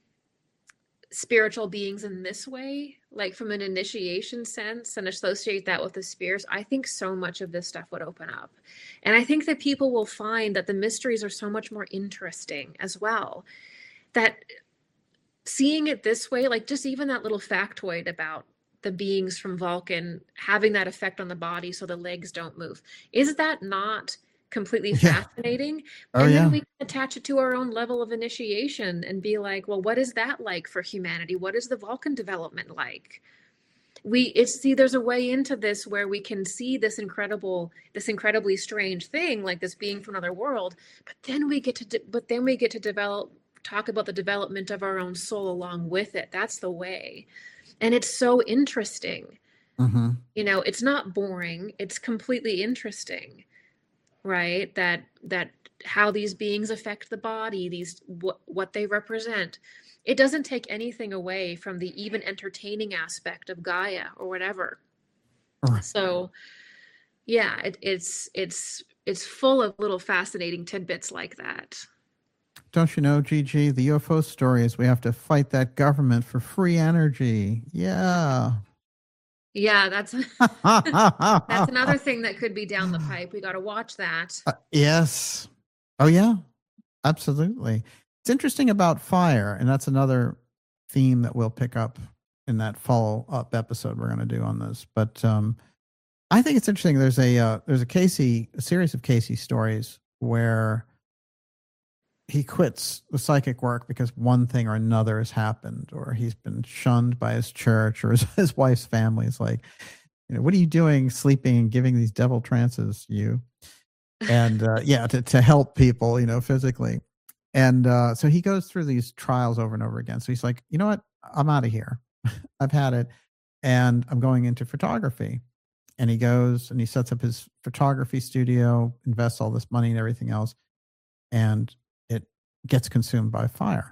spiritual beings in this way, like from an initiation sense, and associate that with the spheres, I think so much of this stuff would open up. And I think that people will find that the mysteries are so much more interesting as well. That seeing it this way, like just even that little factoid about the beings from Vulcan having that effect on the body so the legs don't move, is that not completely Yeah. fascinating? Oh, And then yeah. we can attach it to our own level of initiation and be like, well, what is that like for humanity? What is the Vulcan development like? We it's see there's a way into this where we can see this incredible this incredibly strange thing, like this being from another world, but then we get to de- but then we get to develop talk about the development of our own soul along with it. That's the way. And it's so interesting. Mm-hmm. You know, it's not boring, it's completely interesting, right? That that how these beings affect the body, these what what they represent. It doesn't take anything away from the even entertaining aspect of Gaia or whatever. Right. So yeah, it, it's it's it's full of little fascinating tidbits like that. Don't you know, Gigi, the U F O story is we have to fight that government for free energy. Yeah. Yeah, that's that's another thing that could be down the pipe. We got to watch that. Uh, yes. Oh, yeah. Absolutely. It's interesting about fire, and that's another theme that we'll pick up in that follow-up episode we're going to do on this. But um, I think it's interesting. There's a uh, there's a Casey, a series of Casey stories where he quits the psychic work because one thing or another has happened, or he's been shunned by his church, or his, his wife's family is like, you know, what are you doing sleeping and giving these devil trances, you? And uh, yeah, to, to help people, you know, physically. And uh, so he goes through these trials over and over again. So he's like, you know what? I'm out of here. I've had it. And I'm going into photography. And he goes and he sets up his photography studio, invests all this money and everything else. And it gets consumed by fire.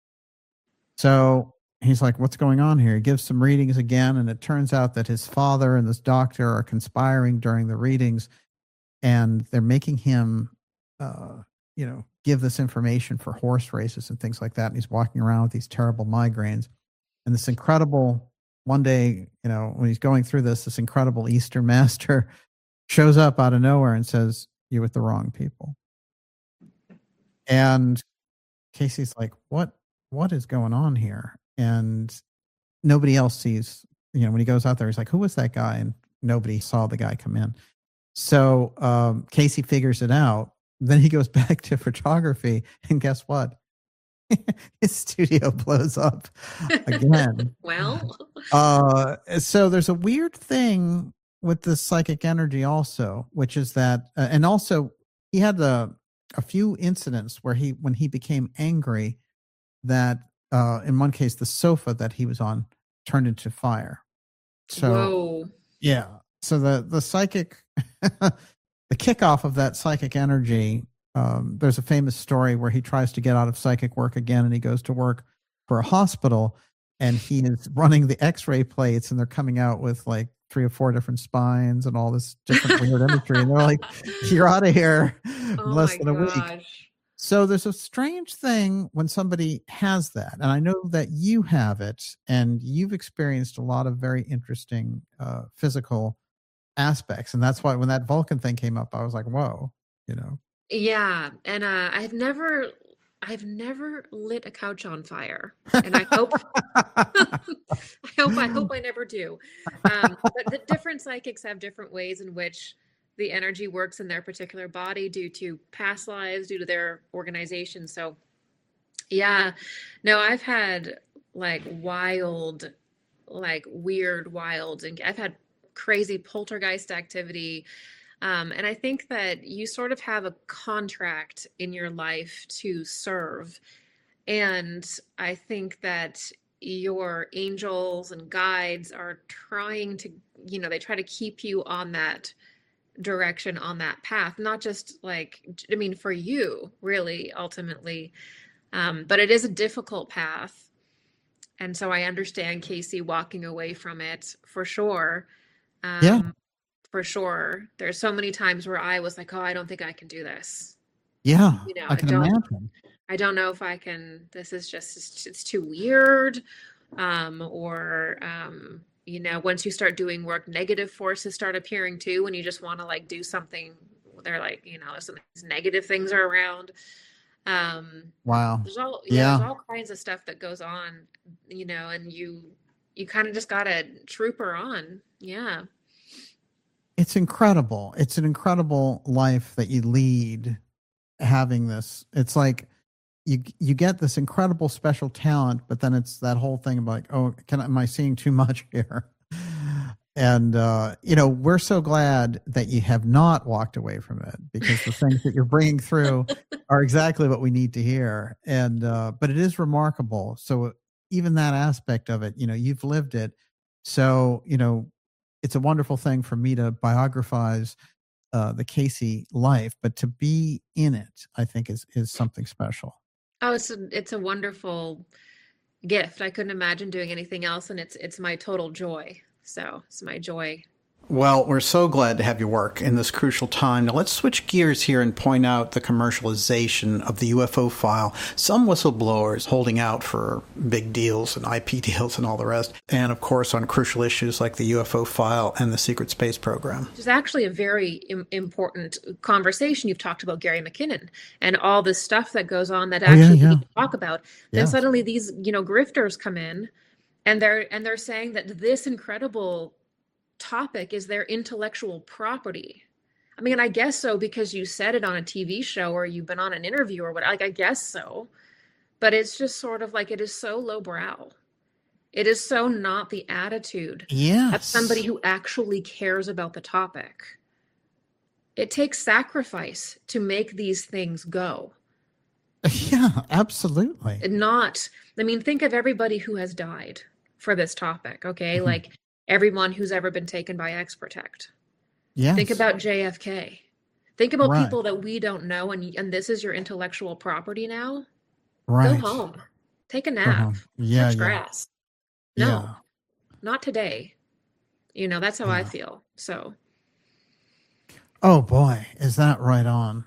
So he's like, what's going on here? He gives some readings again. And it turns out that his father and this doctor are conspiring during the readings. And they're making him, uh, you know, give this information for horse races and things like that. And he's walking around with these terrible migraines. And this incredible, one day, you know, when he's going through this, this incredible Eastern master shows up out of nowhere and says, you're with the wrong people. And Casey's like, what, what is going on here? And nobody else sees, you know, when he goes out there, he's like, who was that guy? And nobody saw the guy come in. So um, Casey figures it out. Then he goes back to photography, and guess what? his studio blows up again. Well, uh, so there's a weird thing with the psychic energy also, which is that, uh, and also he had a, a few incidents where he, when he became angry, that uh, in one case, the sofa that he was on turned into fire. So, whoa. Yeah. So the, the psychic, the kickoff of that psychic energy, um, there's a famous story where he tries to get out of psychic work again, and he goes to work for a hospital, and he is running the x-ray plates, and they're coming out with like three or four different spines and all this different weird imagery. And they're like, you're out of here in Oh less my than a week. gosh. So there's a strange thing when somebody has that. And I know that you have it, and you've experienced a lot of very interesting uh, physical aspects. And that's why when that Vulcan thing came up, I was like, whoa, you know. Yeah, and uh, I've never, I've never lit a couch on fire, and I hope, I hope, I hope I never do. Um, but the different psychics have different ways in which the energy works in their particular body due to past lives, due to their organization. So, yeah, no, I've had like wild, like weird, wild, and I've had crazy poltergeist activity. Um, and I think that you sort of have a contract in your life to serve. And I think that your angels and guides are trying to, you know, they try to keep you on that direction, on that path, not just like, I mean, for you, really, ultimately. Um, but it is a difficult path. And so I understand Casey walking away from it for sure. Um, Yeah. For sure. There's so many times where I was like, oh, I don't think I can do this. Yeah, You know, I I can don't, imagine. I don't know if I can, this is just, it's, it's too weird. Um, or, um, you know, once you start doing work, negative forces start appearing too, when you just want to like do something. They're like, you know, some these negative things are around. Um, Wow. there's all, yeah, Yeah. there's all kinds of stuff that goes on, you know, and you, you kind of just got to trooper on. Yeah. It's incredible. It's an incredible life that you lead having this. It's like you you get this incredible special talent, but then it's that whole thing about like, oh, can am I seeing too much here? And uh, you know, we're so glad that you have not walked away from it, because the things that you're bringing through are exactly what we need to hear. And uh, but it is remarkable. So even that aspect of it, you know, you've lived it. So you know, it's a wonderful thing for me to biographize uh, the Casey life, but to be in it, I think is is something special. Oh, it's a, it's a wonderful gift. I couldn't imagine doing anything else, and it's it's my total joy. So it's my joy. Well, we're so glad to have your work in this crucial time. Now, let's switch gears here and point out the commercialization of the U F O file. Some whistleblowers holding out for big deals and I P deals and all the rest. And, of course, on crucial issues like the U F O file and the secret space program. It's actually a very Im- important conversation. You've talked about Gary McKinnon and all this stuff that goes on that Oh, yeah, actually we yeah. need to talk about. Then Yeah. suddenly these, you know, grifters come in, and they're and they're saying that this incredible topic is their intellectual property. I mean, I guess so, because you said it on a T V show or you've been on an interview or what, like, I guess so. But it's just sort of like, it is so lowbrow. It is so not the attitude Yes. of somebody who actually cares about the topic. It takes sacrifice to make these things go. Yeah, absolutely. Not, I mean, think of everybody who has died for this topic, okay? Mhm. Like everyone who's ever been taken by X Protect. Yes. Think about J F K. Think about Right. people that we don't know, and and this is your intellectual property now. Right. Go home. Take a Go nap. home. Yeah, Touch yeah. grass. No, Yeah. not today. You know, that's how I Yeah. feel. So, Oh boy, is that right on?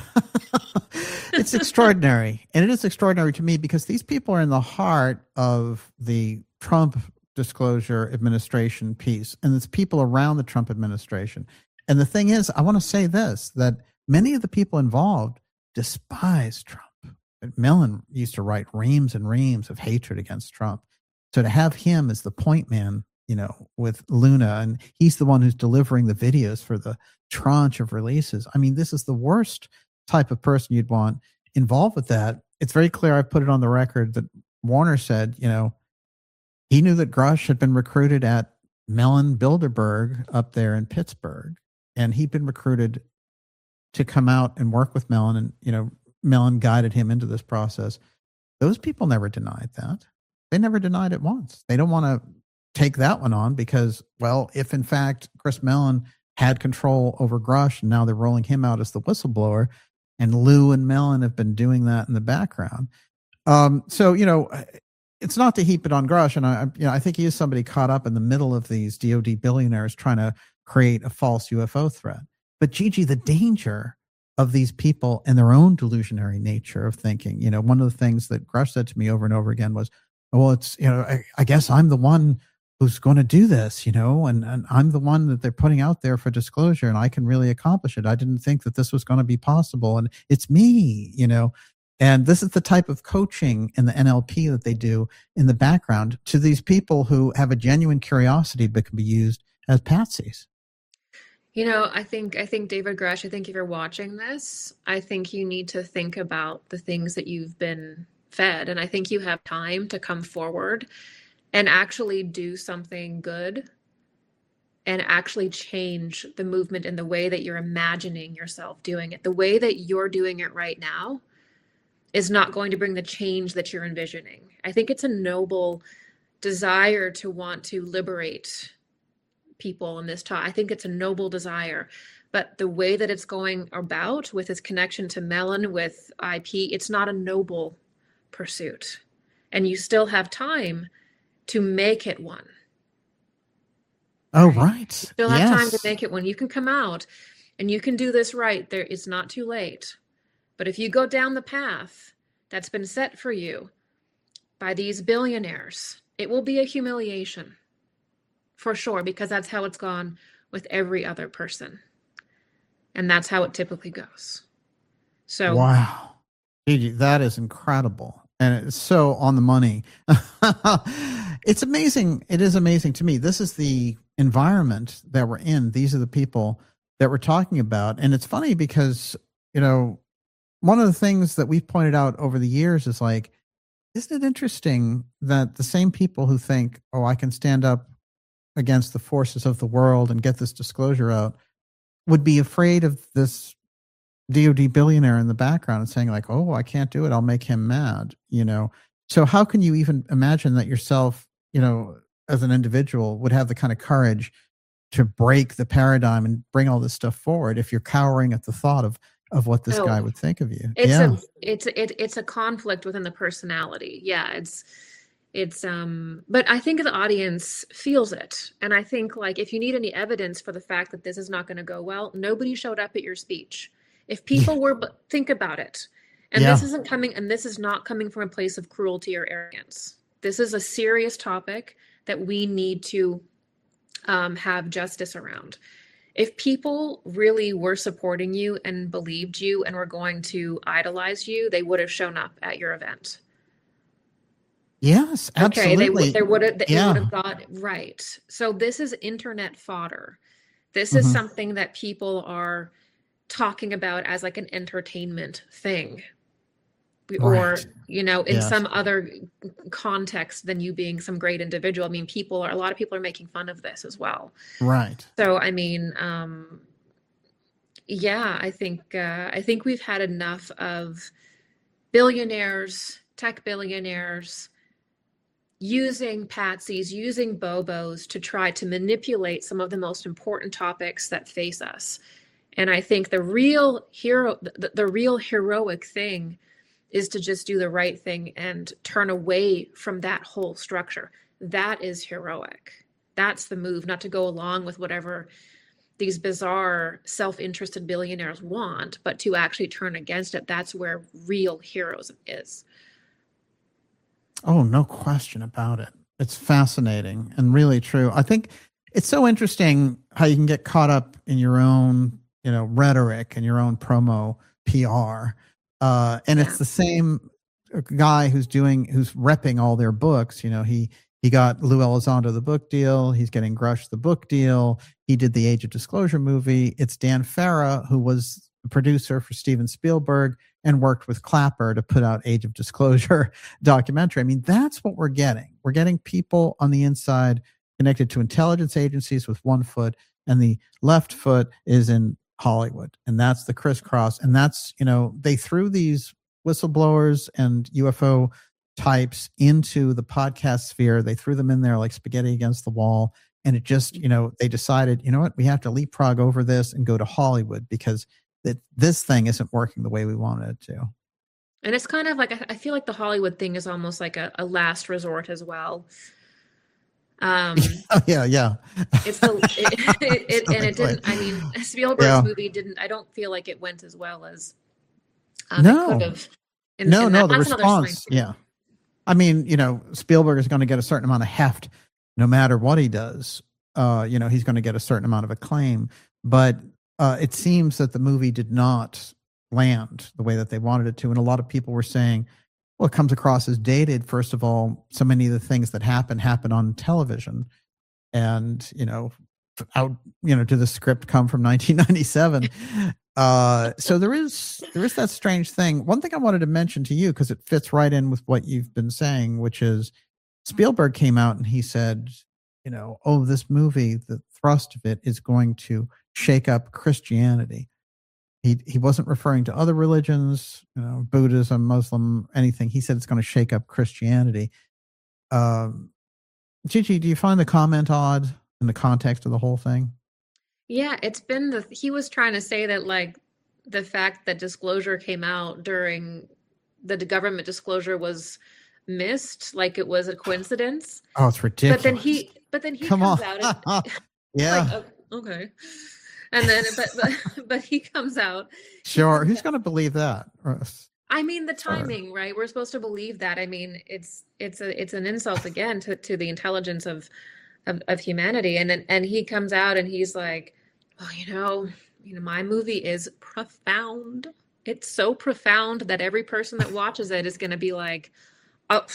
It's extraordinary. And it is extraordinary to me because these people are in the heart of the Trump disclosure administration piece, and it's people around the Trump administration. And the thing is, I want to say this, that many of the people involved despise Trump. Mellon used to write reams and reams of hatred against Trump. So to have him as the point man, you know, with Luna, and he's the one who's delivering the videos for the tranche of releases. I mean, this is the worst type of person you'd want involved with that. it's very clear. I put it on the record that Warner said, you know, he knew that Grush had been recruited at Mellon Bilderberg up there in Pittsburgh, and he'd been recruited to come out and work with Mellon, and, you know, Mellon guided him into this process. Those people never denied that. They never denied it once. They don't want to take that one on because, well, if in fact Chris Mellon had control over Grush and now they're rolling him out as the whistleblower, and Lou and Mellon have been doing that in the background. Um, so, you know, it's not to heap it on Grush. And I, you know, I think he is somebody caught up in the middle of these D O D billionaires trying to create a false U F O threat. But Gigi, the danger of these people and their own delusionary nature of thinking, you know, one of the things that Grush said to me over and over again was, well, it's, you know, I, I guess I'm the one who's going to do this, you know, and, and I'm the one that they're putting out there for disclosure, and I can really accomplish it. I didn't think that this was going to be possible, and it's me, you know. And this is the type of coaching in the N L P that they do in the background to these people who have a genuine curiosity but can be used as patsies. You know, I think, I think David Grush, I think if you're watching this, I think you need to think about the things that you've been fed. And I think you have time to come forward and actually do something good and actually change the movement in the way that you're imagining yourself doing it. The way that you're doing it right now is not going to bring the change that you're envisioning. I think it's a noble desire to want to liberate people in this talk. I think it's a noble desire, but the way that it's going about with its connection to Mellon, with I P, it's not a noble pursuit. And you still have time to make it one. Oh, right. right. You still have yes. time to make it one. You can come out and you can do this right. There, it's not too late. But if you go down the path that's been set for you by these billionaires, it will be a humiliation for sure, because that's how it's gone with every other person. And that's how it typically goes. So, wow. Gigi, that is incredible. And it's so on the money. It's amazing. It is amazing to me. This is the environment that we're in. These are the people that we're talking about. And it's funny because, you know, one of the things that we've pointed out over the years is like, isn't it interesting that the same people who think, oh, I can stand up against the forces of the world and get this disclosure out would be afraid of this D O D billionaire in the background and saying like, oh, I can't do it. I'll make him mad, you know? So how can you even imagine that yourself, you know, as an individual would have the kind of courage to break the paradigm and bring all this stuff forward if you're cowering at the thought of, of what this oh, guy would think of you? It's yeah. a, it's, it, it's a conflict within the personality. Yeah. It's, it's, um, but I think the audience feels it. And I think like, if you need any evidence for the fact that this is not going to go well, nobody showed up at your speech. If people were, think about it. And yeah. this isn't coming, and this is not coming from a place of cruelty or arrogance. This is a serious topic that we need to um, have justice around. If people really were supporting you and believed you and were going to idolize you, they would have shown up at your event. Yes, absolutely. Okay, they, they would have, they yeah. would have got it right. So this is internet fodder. This is mm-hmm. something that people are talking about as like an entertainment thing. Or, right. you know, in yes. some other context than you being some great individual. I mean, people are, a lot of people are making fun of this as well. Right. So, I mean, um, yeah, I think, uh, I think we've had enough of billionaires, tech billionaires, using patsies, using bobos to try to manipulate some of the most important topics that face us. And I think the real hero, the, the real heroic thing is to just do the right thing and turn away from that whole structure. That is heroic. That's the move, not to go along with whatever these bizarre self-interested billionaires want, but to actually turn against it. That's where real heroism is. Oh, no question about it. It's fascinating and really true. I think it's so interesting how you can get caught up in your own, you know, rhetoric and your own promo P R. Uh, and yeah. it's the same guy who's doing, who's repping all their books. You know, he, he got Lou Elizondo the book deal. He's getting Grush the book deal. He did the Age of Disclosure movie. It's Dan Farah, who was the producer for Steven Spielberg and worked with Clapper to put out Age of Disclosure documentary. I mean, that's what we're getting. We're getting people on the inside connected to intelligence agencies with one foot, and the left foot is in Hollywood. And that's the crisscross. And that's, you know, they threw these whistleblowers and U F O types into the podcast sphere. They threw them in there like spaghetti against the wall. And it just, you know, they decided, you know what, we have to leapfrog over this and go to Hollywood because that this thing isn't working the way we wanted it to. And it's kind of like, I feel like the Hollywood thing is almost like a, a last resort as well. Um, yeah, yeah. It's the, it, it, it, and it didn't, I mean, Spielberg's yeah. movie didn't, I don't feel like it went as well as um, no. it could have. In, no, in no, that, the response. Yeah. I mean, you know, Spielberg is going to get a certain amount of heft no matter what he does. Uh, you know, he's going to get a certain amount of acclaim, but uh, it seems that the movie did not land the way that they wanted it to. And a lot of people were saying, well, it comes across as dated. First of all, so many of the things that happen happen on television, and you know, out you know, did the script come from nineteen ninety-seven? uh, so there is there is that strange thing. One thing I wanted to mention to you because it fits right in with what you've been saying, which is Spielberg came out and he said, you know, oh, this movie, the thrust of it is going to shake up Christianity. He he wasn't referring to other religions, you know, Buddhism, Muslim, anything. He said it's going to shake up Christianity. Um, Gigi, do you find the comment odd in the context of the whole thing? Yeah, it's been the, he was trying to say that like the fact that disclosure came out during the government disclosure was missed, like it was a coincidence. Oh, it's ridiculous. But then he, but then he Come comes on. out and yeah. Like, oh, okay. And then, but, but, but he comes out. Sure. Who's going to believe that? I mean, the timing, Sorry. right? We're supposed to believe that. I mean, it's, it's a, it's an insult again to, to the intelligence of, of, of humanity. And then, and he comes out and he's like, oh, you know, you know, my movie is profound. It's so profound that every person that watches it is going to be like, oh,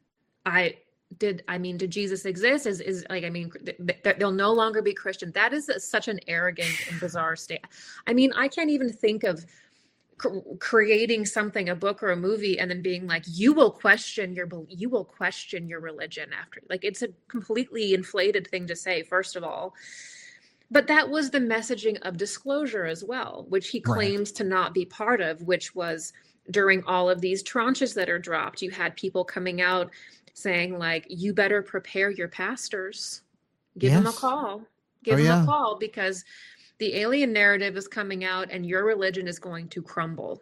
I, Did I mean, did Jesus exist? Is is like, I mean, th- th- they'll no longer be Christian. That is a, such an arrogant and bizarre state. I mean, I can't even think of cr- creating something, a book or a movie, and then being like, you will question your, you will question your religion after. Like, it's a completely inflated thing to say, first of all. But that was the messaging of disclosure as well, which he claims right. to not be part of, which was during all of these tranches that are dropped, you had people coming out saying like, you better prepare your pastors, give yes. them a call, give oh, them yeah. a call, because the alien narrative is coming out and your religion is going to crumble.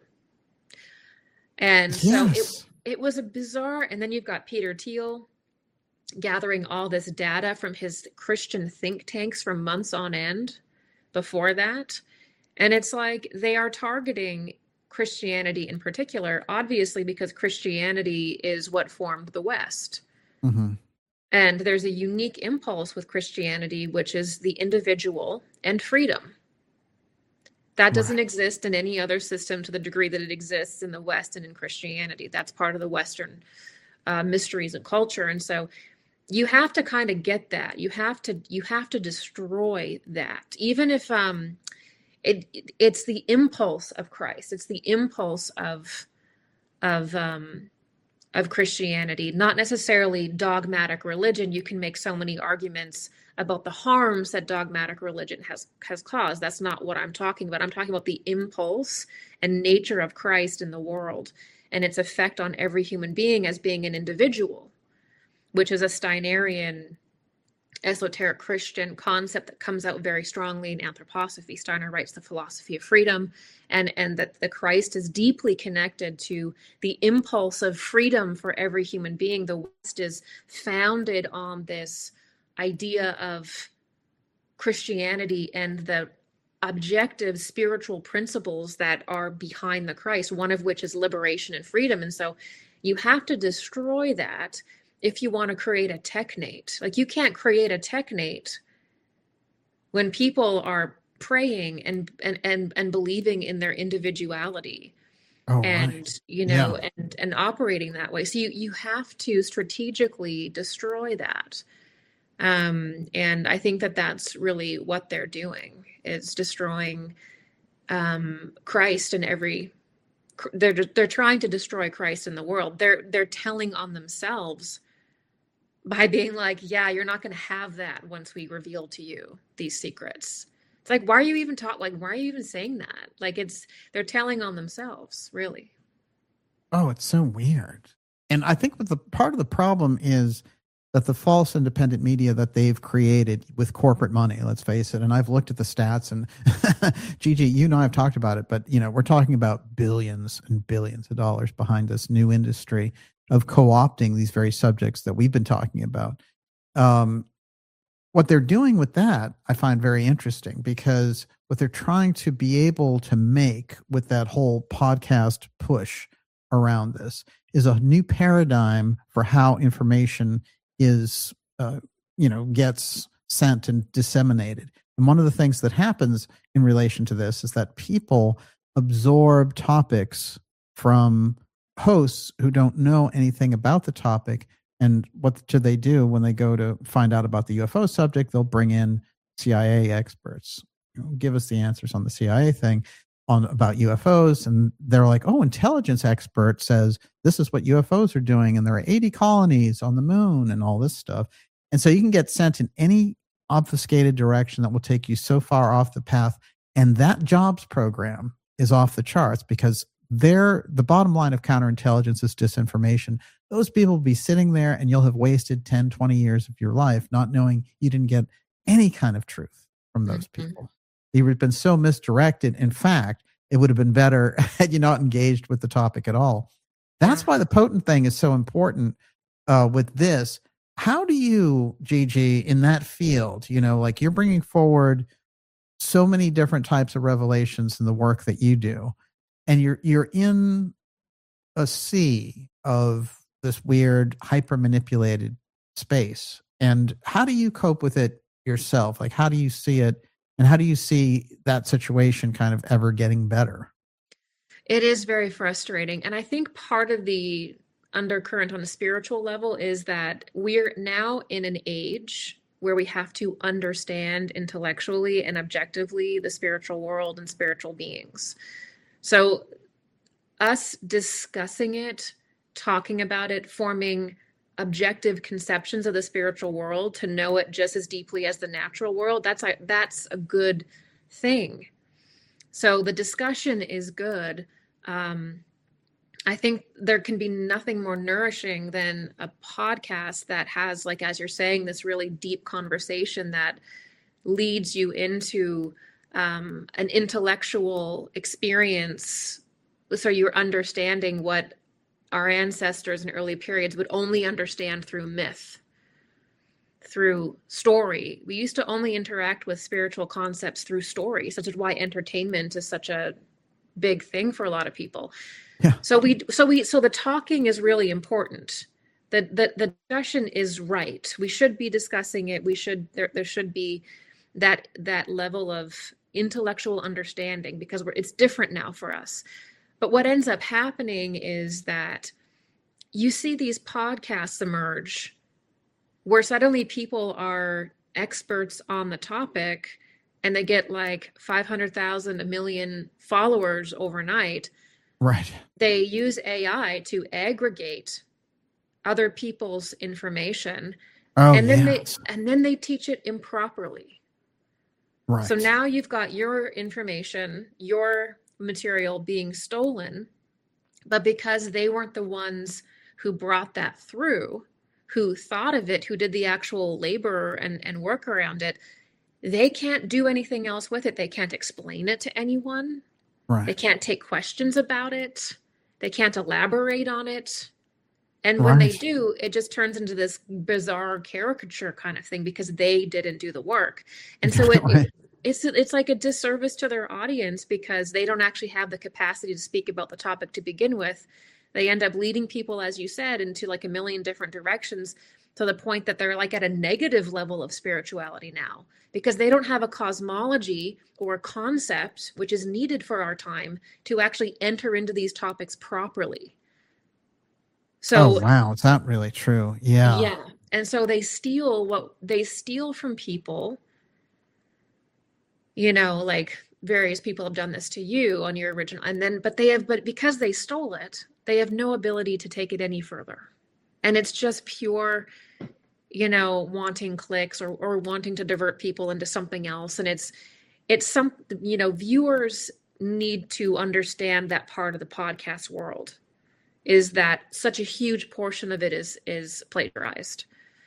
And yes. so it, it was a bizarre, and then you've got Peter Thiel gathering all this data from his Christian think tanks from months on end before that. And it's like, they are targeting Christianity in particular, obviously, because Christianity is what formed the West. Mm-hmm. And there's a unique impulse with Christianity, which is the individual and freedom. That doesn't right. exist in any other system to the degree that it exists in the West and in Christianity. That's part of the Western uh, mysteries and culture. And so you have to kind of get that. You have to, you have to destroy that. Even if, um, It, it it's the impulse of Christ. It's the impulse of of um, of Christianity, not necessarily dogmatic religion. You can make so many arguments about the harms that dogmatic religion has has caused. That's not what I'm talking about. I'm talking about the impulse and nature of Christ in the world and its effect on every human being as being an individual, which is a Steinerian esoteric Christian concept that comes out very strongly in Anthroposophy. Steiner writes The Philosophy of Freedom, and, and that the Christ is deeply connected to the impulse of freedom for every human being. The West is founded on this idea of Christianity and the objective spiritual principles that are behind the Christ, one of which is liberation and freedom. And so you have to destroy that if you want to create a technate. Like, you can't create a technate when people are praying and and and, and believing in their individuality oh, and right. you know yeah. and and operating that way. So you you have to strategically destroy that. Um, and I think that that's really what they're doing, is destroying um, Christ and every they're they're trying to destroy Christ in the world. They're they're telling on themselves by being like, yeah, you're not going to have that once we reveal to you these secrets. It's like, why are you even talk like why are you even saying that? Like, it's they're telling on themselves, really. Oh, it's so weird. And I think that the part of the problem is that the false independent media that they've created with corporate money, let's face it, and I've looked at the stats, and Gigi, you and I have talked about it, but you know, we're talking about billions and billions of dollars behind this new industry of co-opting these very subjects that we've been talking about. Um, what they're doing with that, I find very interesting, because what they're trying to be able to make with that whole podcast push around this is a new paradigm for how information is, uh, you know, gets sent and disseminated. And one of the things that happens in relation to this is that people absorb topics from hosts who don't know anything about the topic. And what do they do when they go to find out about the U F O subject? They'll bring in C I A experts, you know, give us the answers on the C I A thing on about U F Os. And they're like, oh, intelligence expert says this is what U F Os are doing. And there are eighty colonies on the moon and all this stuff. And so you can get sent in any obfuscated direction that will take you so far off the path. And that jobs program is off the charts, because they're, the bottom line of counterintelligence is disinformation. Those people will be sitting there and you'll have wasted ten, twenty years of your life not knowing you didn't get any kind of truth from those mm-hmm. people. You would have been so misdirected. In fact, it would have been better had you not engaged with the topic at all. That's why the potent thing is so important uh, with this. How do you, Gigi, in that field, you know, like you're bringing forward so many different types of revelations in the work that you do, and you're you're in a sea of this weird hyper manipulated space. And how do you cope with it yourself? Like, how do you see it? And how do you see that situation kind of ever getting better? It is very frustrating. And I think part of the undercurrent on a spiritual level is that we're now in an age where we have to understand intellectually and objectively the spiritual world and spiritual beings. So us discussing it, talking about it, forming objective conceptions of the spiritual world to know it just as deeply as the natural world, that's a, that's a good thing. So the discussion is good. Um, I think there can be nothing more nourishing than a podcast that has, like, as you're saying, this really deep conversation that leads you into um, an intellectual experience. So you're understanding what our ancestors in early periods would only understand through myth, through story. We used to only interact with spiritual concepts through story, such as why entertainment is such a big thing for a lot of people. Yeah. So we, so we, so the talking is really important. The, the, the discussion is right. We should be discussing it. We should, there, there should be that, that level of intellectual understanding, because we're, it's different now for us. But what ends up happening is that you see these podcasts emerge where suddenly people are experts on the topic and they get like five hundred thousand, a million followers overnight. Right. They use A I to aggregate other people's information. Oh, and then yes. they and then they teach it improperly. Right. So now you've got your information, your material being stolen, but because they weren't the ones who brought that through, who thought of it, who did the actual labor and, and work around it, they can't do anything else with it. They can't explain it to anyone. Right. They can't take questions about it. They can't elaborate on it. And when right. they do, it just turns into this bizarre caricature kind of thing because they didn't do the work. And so it, right. it It's it's like a disservice to their audience because they don't actually have the capacity to speak about the topic to begin with. They end up leading people, as you said, into like a million different directions to the point that they're like at a negative level of spirituality now because they don't have a cosmology or a concept, which is needed for our time, to actually enter into these topics properly. So, oh, wow. Is that really true? Yeah. Yeah. And so they steal what they steal from people. You know, like various people have done this to you on your original, and then, but they have, but because they stole it, they have no ability to take it any further. And it's just pure, you know, wanting clicks or, or wanting to divert people into something else. And it's, it's some, you know, viewers need to understand that part of the podcast world is that such a huge portion of it is, is plagiarized.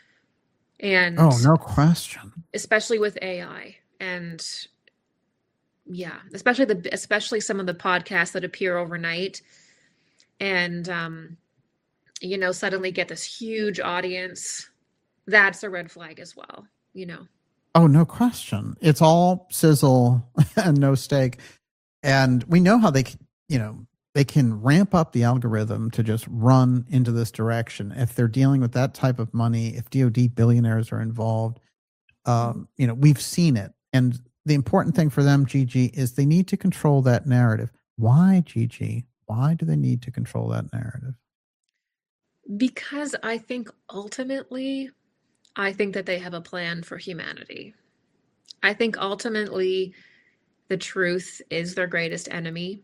And oh, no question. Especially with A I. And yeah, especially the, especially some of the podcasts that appear overnight and, um, you know, suddenly get this huge audience. That's a red flag as well, you know. Oh, no question. It's all sizzle and no steak. And we know how they, you know, they can ramp up the algorithm to just run into this direction. If they're dealing with that type of money, if D O D billionaires are involved, um, you know, we've seen it. And the important thing for them, Gigi, is they need to control that narrative. Why, Gigi? Why do they need to control that narrative? Because I think ultimately, I think that they have a plan for humanity. I think ultimately the truth is their greatest enemy.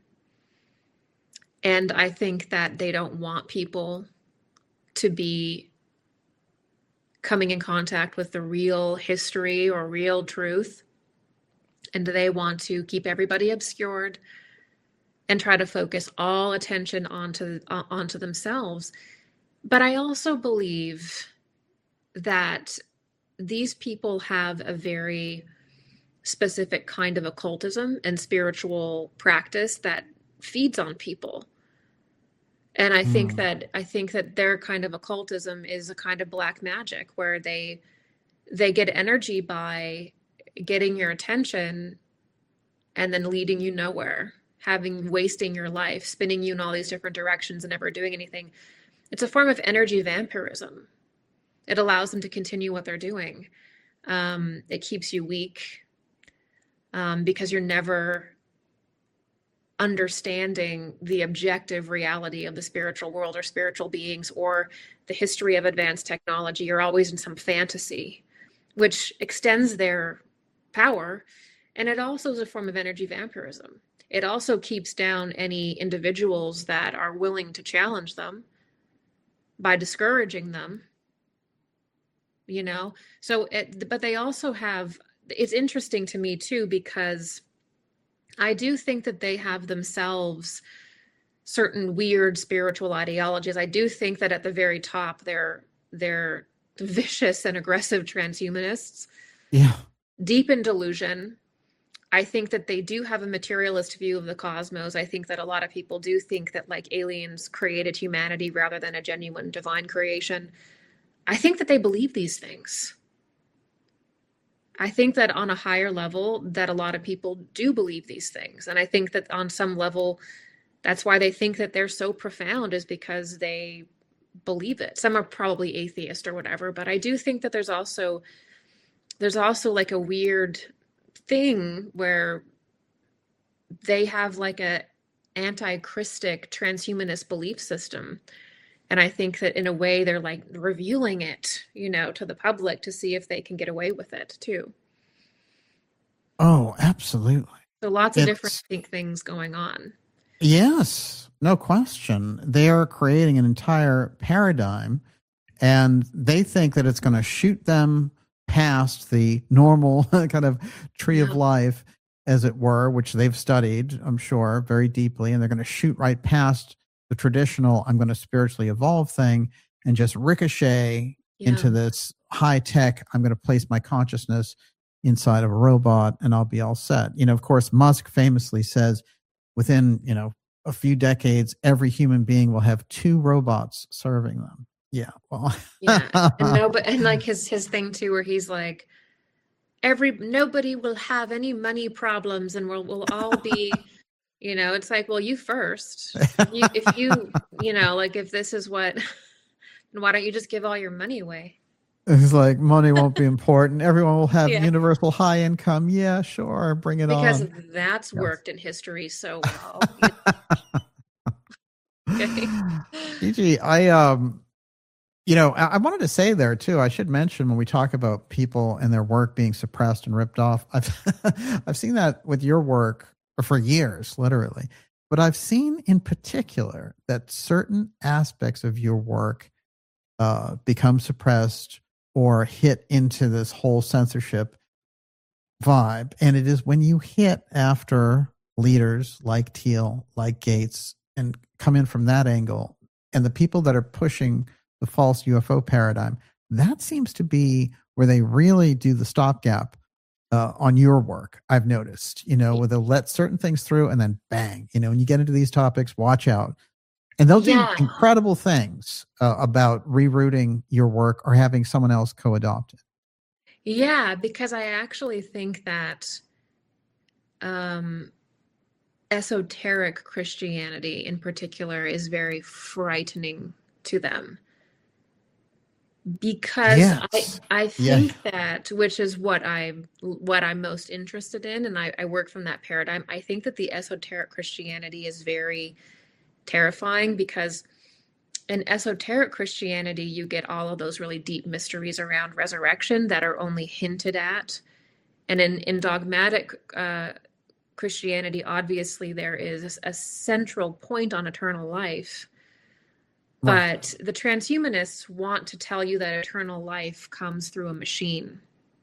And I think that they don't want people to be coming in contact with the real history or real truth. And they want to keep everybody obscured and try to focus all attention onto, uh, onto themselves. But I also believe that these people have a very specific kind of occultism and spiritual practice that feeds on people. And I think mm. that I think that their kind of occultism is a kind of black magic where they they get energy by getting your attention and then leading you nowhere, having wasting your life, spinning you in all these different directions and never doing anything. It's a form of energy vampirism. It allows them to continue what they're doing. Um, it keeps you weak um, because you're never understanding the objective reality of the spiritual world or spiritual beings or the history of advanced technology. You're always in some fantasy, which extends their power. And it also is a form of energy vampirism. It also keeps down any individuals that are willing to challenge them by discouraging them, you know? So, it, but they also have, it's interesting to me too, because I do think that they have themselves certain weird spiritual ideologies. I do think that at the very top, they're, they're vicious and aggressive transhumanists. Yeah. Deep in delusion. I think that they do have a materialist view of the cosmos. I think that a lot of people do think that like aliens created humanity rather than a genuine divine creation. I think that they believe these things. I think that on a higher level that a lot of people do believe these things. And I think that on some level, that's why they think that they're so profound is because they believe it. Some are probably atheist or whatever, but I do think that there's also, there's also like a weird thing where they have like a anti-Christic transhumanist belief system. And I think that in a way they're like revealing it, you know, to the public to see if they can get away with it too. Oh, absolutely. So lots of it's, different things going on. Yes, no question. They are creating an entire paradigm and they think that it's going to shoot them past the normal kind of tree yeah. of life, as it were, which they've studied, I'm sure, very deeply. And they're going to shoot right past the traditional, I'm going to spiritually evolve thing and just ricochet yeah. into this high tech, I'm going to place my consciousness inside of a robot and I'll be all set. You know, of course, Musk famously says within, you know, a few decades, every human being will have two robots serving them. Yeah, well, yeah, and no, but and like his his thing too, where he's like, every nobody will have any money problems, and we'll we'll all be, you know, it's like, well, you first. If you, if you, you know, like if this is what, then why don't you just give all your money away? It's like money won't be important. Everyone will have yeah. universal high income. Yeah, sure, bring it because on. Because that's yes. worked in history so well. Okay. Gigi, I um. You know, I wanted to say there too, I should mention when we talk about people and their work being suppressed and ripped off, I've I've seen that with your work or for years, literally. But I've seen in particular that certain aspects of your work uh, become suppressed or hit into this whole censorship vibe. And it is when you hit after leaders like Thiel, like Gates, and come in from that angle, and the people that are pushing the false U F O paradigm, that seems to be where they really do the stopgap uh, on your work. I've noticed, you know, where they'll let certain things through and then bang, you know, when you get into these topics, watch out. And they'll do Yeah. incredible things uh, about rerouting your work or having someone else co-adopt it. Yeah, because I actually think that um, esoteric Christianity in particular is very frightening to them. Because Yes. I I Yeah. think that, which is what I what I'm most interested in, and I, I work from that paradigm. I think that the esoteric Christianity is very terrifying because in esoteric Christianity, you get all of those really deep mysteries around resurrection that are only hinted at. And in, in dogmatic uh, Christianity, obviously, there is a central point on eternal life. Right. But the transhumanists want to tell you that eternal life comes through a machine.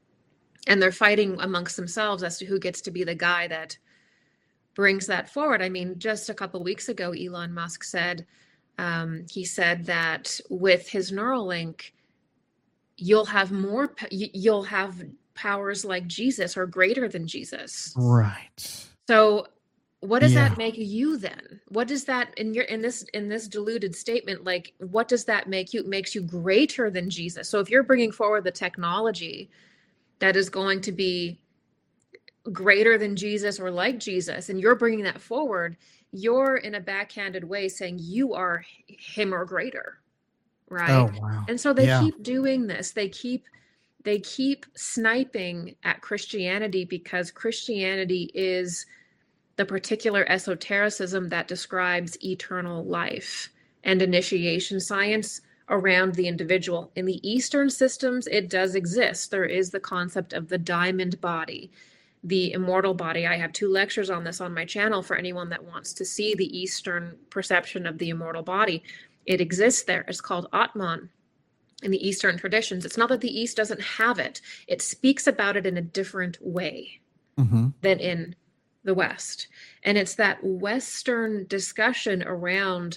And they're fighting amongst themselves as to who gets to be the guy that brings that forward. I mean, just a couple of weeks ago, Elon Musk said, um, he said that with his Neuralink, you'll have more, you'll have powers like Jesus or greater than Jesus. Right. So what does Yeah. that make you then? What does that in your in this in this diluted statement, like what does that make you? It makes you greater than Jesus. So if you're bringing forward the technology that is going to be greater than Jesus or like Jesus, and you're bringing that forward, you're in a backhanded way saying you are him or greater, right? Oh, wow. And so they Yeah. keep doing this. They keep they keep sniping at Christianity because Christianity is the particular esotericism that describes eternal life and initiation science around the individual. In the Eastern systems, it does exist. There is the concept of the diamond body, the immortal body. I have two lectures on this on my channel for anyone that wants to see the Eastern perception of the immortal body. It exists there. It's called Atman in the Eastern traditions. It's not that the East doesn't have it. It speaks about it in a different way Mm-hmm. than in the West. And it's that Western discussion around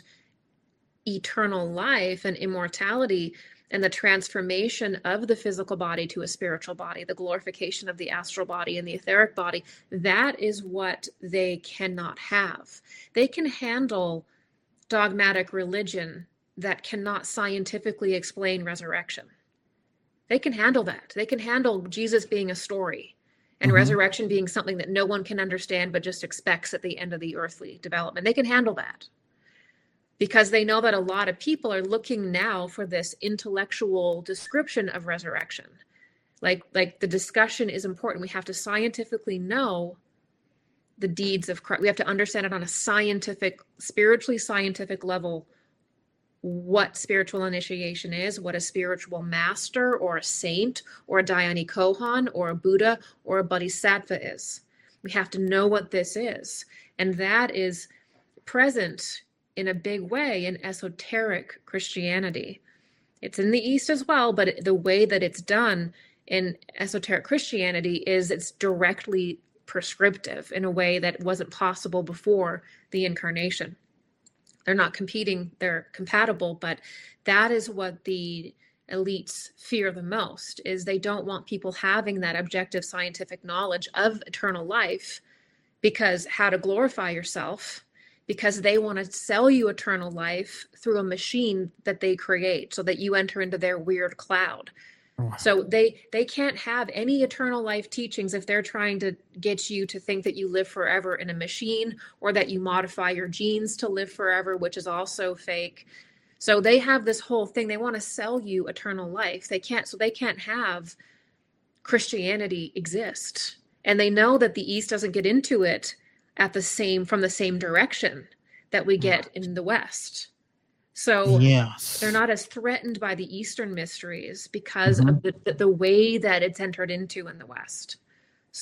eternal life and immortality and the transformation of the physical body to a spiritual body, the glorification of the astral body and the etheric body. That is what they cannot have. They can handle dogmatic religion that cannot scientifically explain resurrection. They can handle that. They can handle Jesus being a story and Mhm. resurrection being something that no one can understand but just expects at the end of the earthly development. They can handle that because they know that a lot of people are looking now for this intellectual description of resurrection. Like, like the discussion is important. We have to scientifically know the deeds of Christ. We have to understand it on a scientific, spiritually scientific level, what spiritual initiation is, what a spiritual master or a saint or a Dhyani Kohan or a Buddha or a Bodhisattva is. We have to know what this is. And that is present in a big way in esoteric Christianity. It's in the East as well, but the way that it's done in esoteric Christianity is it's directly prescriptive in a way that wasn't possible before the incarnation. They're not competing, they're compatible, but that is what the elites fear the most, is they don't want people having that objective scientific knowledge of eternal life, because how to glorify yourself, because they want to sell you eternal life through a machine that they create so that you enter into their weird cloud. Wow. So they they can't have any eternal life teachings if they're trying to get you to think that you live forever in a machine or that you modify your genes to live forever, which is also fake. So they have this whole thing. They want to sell you eternal life. They can't, so they can't have Christianity exist. And they know that the East doesn't get into it at the same, from the same direction that we get in the West. So Yes. they're not as threatened by the Eastern mysteries because Mhm. of the, the, the way that it's entered into in the West. So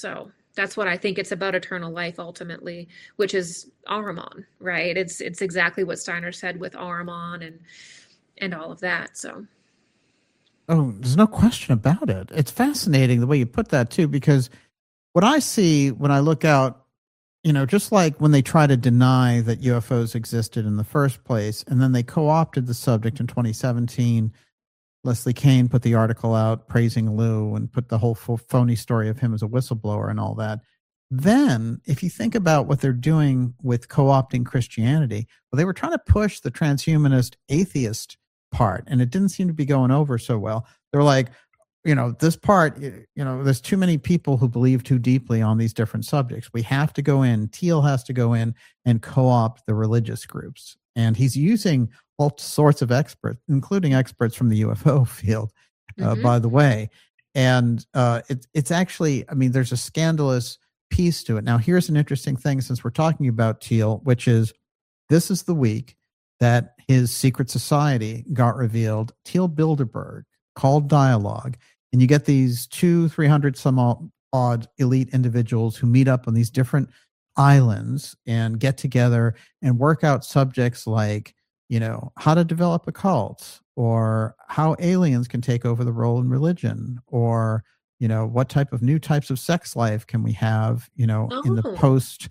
That's what I think. It's about eternal life ultimately, which is Ahriman, right? It's it's exactly what Steiner said with Ahriman and and all of that. So, oh, there's no question about it. It's fascinating the way you put that too, because what I see when I look out, you know, just like when they try to deny that U F Os existed in the first place, and then they co-opted the subject in twenty seventeen. Leslie Kean put the article out praising Lou and put the whole phony story of him as a whistleblower and all that. Then, if you think about what they're doing with co-opting Christianity, well, they were trying to push the transhumanist atheist part, and it didn't seem to be going over so well. They're like, you know, this part, you know, there's too many people who believe too deeply on these different subjects. We have to go in, Thiel has to go in and co-opt the religious groups. And he's using all sorts of experts, including experts from the U F O field, uh, mm-hmm. by the way. And uh, it, it's actually, I mean, there's a scandalous piece to it. Now, here's an interesting thing since we're talking about Thiel, which is this is the week that his secret society got revealed. Thiel Bilderberg, called Dialogue. And you get these two, three hundred some odd elite individuals who meet up on these different islands and get together and work out subjects like, you know, how to develop a cult, or how aliens can take over the role in religion, or, you know, what type of new types of sex life can we have, you know, oh. in the post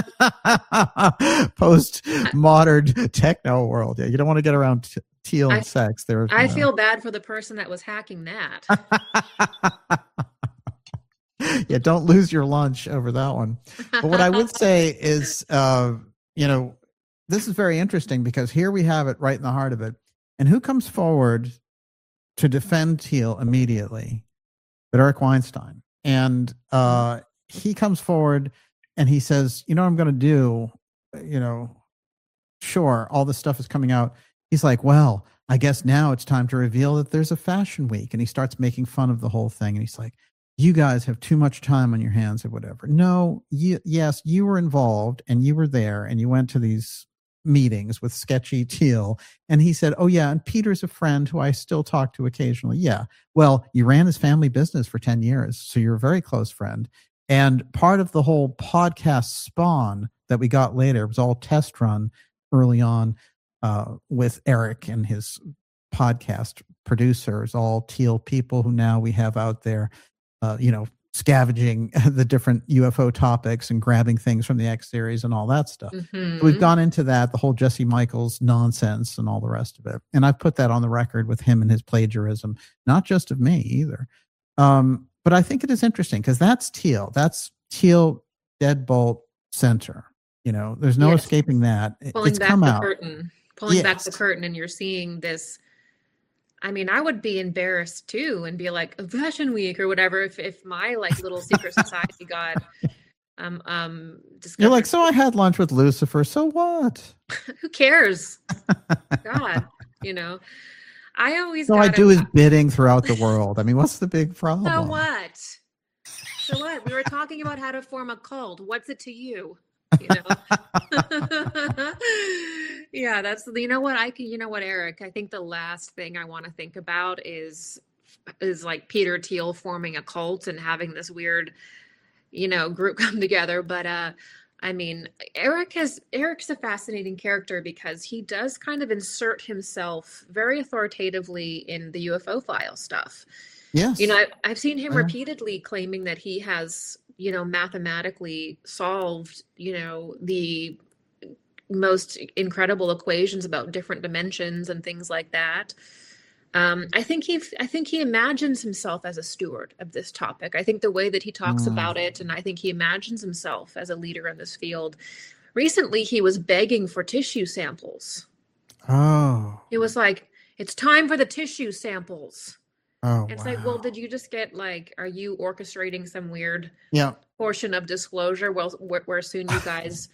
post modern techno world. Yeah, you don't want to get around t- Thiel and I, sex. There, I know. feel bad for the person that was hacking that. Yeah, don't lose your lunch over that one. But what I would say is, uh, you know, this is very interesting because here we have it right in the heart of it. And who comes forward to defend Thiel immediately? But Eric Weinstein. And uh, he comes forward and he says, you know what I'm going to do? You know, sure, all this stuff is coming out. He's like, well, I guess now it's time to reveal that there's a fashion week. And he starts making fun of the whole thing. And he's like, you guys have too much time on your hands or whatever. No, you, yes, you were involved and you were there and you went to these meetings with sketchy Thiel. And he said, oh yeah, and Peter's a friend who I still talk to occasionally. Yeah. Well, you ran his family business for ten years. So you're a very close friend. And part of the whole podcast spawn that we got later was all test run early on uh, with Eric and his podcast producers, all Thiel people who now we have out there. Uh, you know, scavenging the different U F O topics and grabbing things from the X series and all that stuff. Mm-hmm. So we've gone into that, the whole Jesse Michaels nonsense and all the rest of it. And I've put that on the record with him and his plagiarism, not just of me either. Um, but I think it is interesting because that's Thiel. That's Thiel Deadbolt Center. You know, there's no yes. escaping that. Pulling it's back come the out. curtain. Pulling yes. back the curtain, and you're seeing this. I mean, I would be embarrassed too and be like, a fashion week or whatever if, if my like little secret society got um um discovered. You're like, so I had lunch with Lucifer, so what? Who cares? God, you know. I always So I do his bidding throughout the world. I mean, what's the big problem? So what? So what? We were talking about how to form a cult. What's it to you? You know. Yeah, that's, you know what I can, you know what, Eric, I think the last thing I want to think about is is like Peter Thiel forming a cult and having this weird, you know, group come together. But uh I mean, Eric has Eric's a fascinating character because he does kind of insert himself very authoritatively in the U F O file stuff. Yes. You know, I, I've seen him repeatedly claiming that he has, you know, mathematically solved, you know, the most incredible equations about different dimensions and things like that. Um, I think he, I think he imagines himself as a steward of this topic. I think the way that he talks mm. about it, and I think he imagines himself as a leader in this field. Recently, he was begging for tissue samples. Oh, it was like, it's time for the tissue samples. Oh, it's wow. like, well, did you just get like, are you orchestrating some weird yeah. portion of disclosure? Well, where, where soon you guys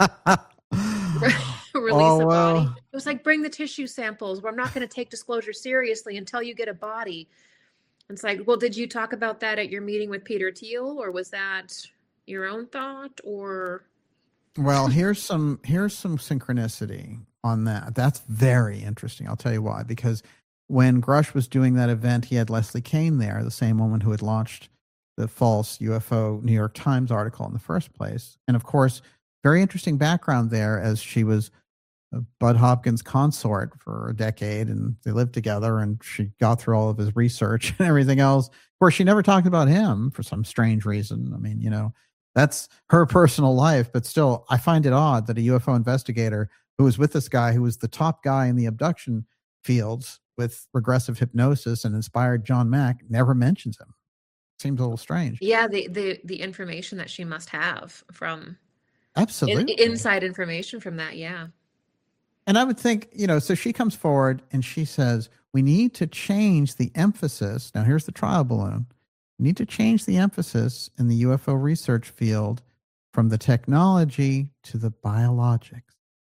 release oh, a well. body. It was like, bring the tissue samples. Well, I'm not going to take disclosure seriously until you get a body. It's like, well, did you talk about that at your meeting with Peter Thiel, or was that your own thought? Or well, here's some here's some synchronicity on that. That's very interesting. I'll tell you why. Because when Grush was doing that event, he had Leslie Kean there, the same woman who had launched the false U F O New York Times article in the first place. And of course, very interesting background there, as she was Bud Hopkins' consort for a decade, and they lived together, and she got through all of his research and everything else. Of course, she never talked about him for some strange reason. I mean, you know, that's her personal life, but still, I find it odd that a U F O investigator who was with this guy, who was the top guy in the abduction fields with regressive hypnosis and inspired John Mack, never mentions him. Seems a little strange. Yeah, the the the information that she must have from absolutely in, inside information from that, yeah. And I would think, you know, so she comes forward and she says, we need to change the emphasis. Now, here's the trial balloon. We need to change the emphasis in the U F O research field from the technology to the biologics.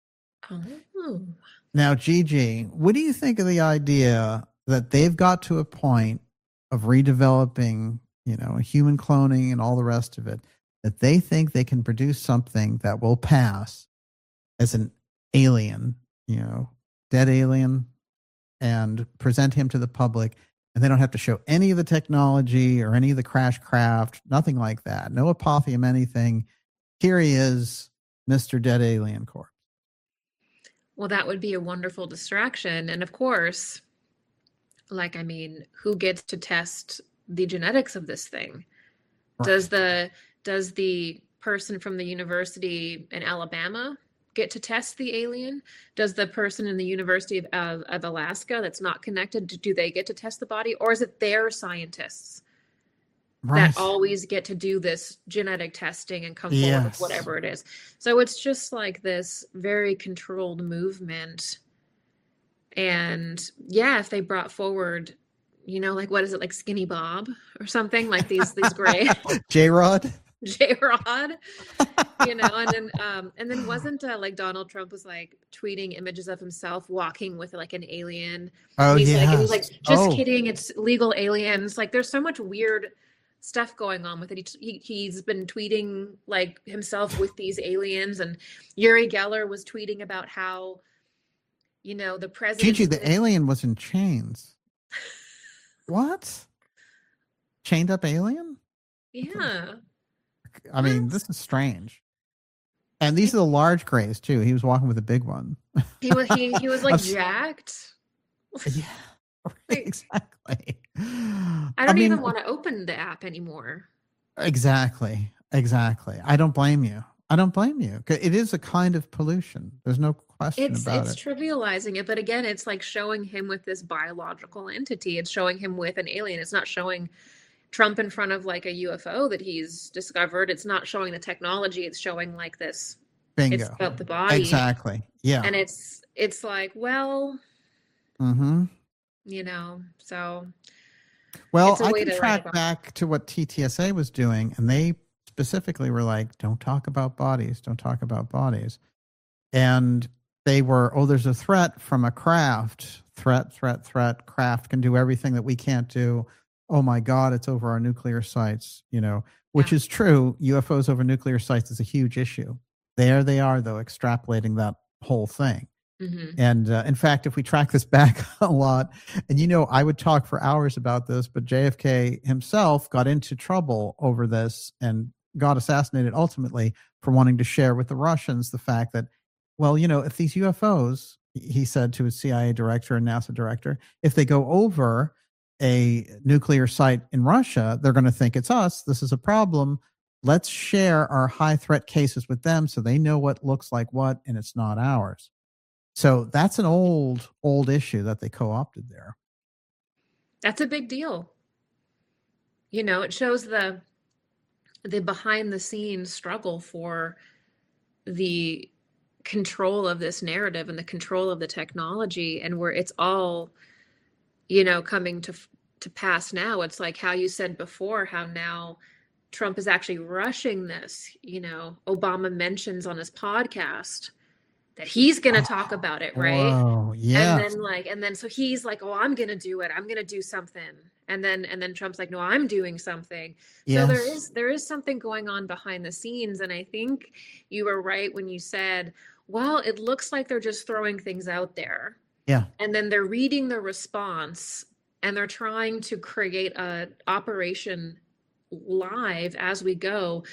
Oh. Now, Gigi, what do you think of the idea that they've got to a point of redeveloping, you know, human cloning and all the rest of it, that they think they can produce something that will pass as an alien, you know, dead alien, and present him to the public, and they don't have to show any of the technology or any of the crash craft, nothing like that. No apotheum, anything. Here he is, Mister Dead Alien Corpse. Well, that would be a wonderful distraction. And of course, like, I mean, who gets to test the genetics of this thing? Right. Does the does the person from the university in Alabama get to test the alien? Does the person in the University of, of, of Alaska that's not connected, do they get to test the body? Or is it their scientists right. that always get to do this genetic testing and come forward yes. with whatever it is? So it's just like this very controlled movement. And yeah, if they brought forward, you know, like, what is it, like Skinny Bob or something, like these, these gray J-Rod? J-Rod, you know, and then um, and then wasn't uh, like Donald Trump was like tweeting images of himself walking with like an alien. Oh, he's yes. like, and he's like, just oh. kidding, it's legal aliens. Like, there's so much weird stuff going on with it. He, he he's been tweeting like himself with these aliens, and Uri Geller was tweeting about how, you know, the president. Gigi, the alien was in chains. What? Chained up alien? Yeah. I mean, this is strange. And these are the large grays too. He was walking with a big one. He was he, he was like jacked. Yeah, exactly. I don't I mean, even want to open the app anymore. Exactly. Exactly. I don't blame you. I don't blame you. It is a kind of pollution. There's no question it's, about it's it. It's trivializing it. But again, it's like showing him with this biological entity. It's showing him with an alien. It's not showing Trump in front of like a U F O that he's discovered. It's not showing the technology. It's showing like this. Bingo. It's about the body. Exactly. Yeah. And it's it's like, well, mm-hmm. you know, so. Well, I can track back to what T T S A was doing, and they specifically were like, don't talk about bodies. Don't talk about bodies. And they were, oh, there's a threat from a craft. Threat, threat, threat. Craft can do everything that we can't do. Oh my God, it's over our nuclear sites, you know, which yeah. is true. U F Os over nuclear sites is a huge issue. There they are, though, extrapolating that whole thing. Mm-hmm. And uh, in fact, if we track this back a lot, and you know, I would talk for hours about this, but J F K himself got into trouble over this and got assassinated ultimately for wanting to share with the Russians the fact that, well, you know, if these U F Os, he said to his C I A director and NASA director, if they go over a nuclear site in Russia, they're going to think it's us. This is a problem. Let's share our high threat cases with them so they know what looks like what, and it's not ours. So that's an old, old issue that they co-opted there. That's a big deal. You know, it shows the the behind the scenes struggle for the control of this narrative and the control of the technology, and where it's all, you know, coming to to pass now. It's like how you said before, how now Trump is actually rushing this. You know, Obama mentions on his podcast that he's going to oh, talk about it, right? Oh, yeah. And then like, and then so he's like, oh, I'm going to do it. I'm going to do something. And then, and then Trump's like, no, I'm doing something. Yes. So there is, there is something going on behind the scenes. And I think you were right when you said, well, it looks like they're just throwing things out there. Yeah. And then they're reading the response and they're trying to create a operation live as we go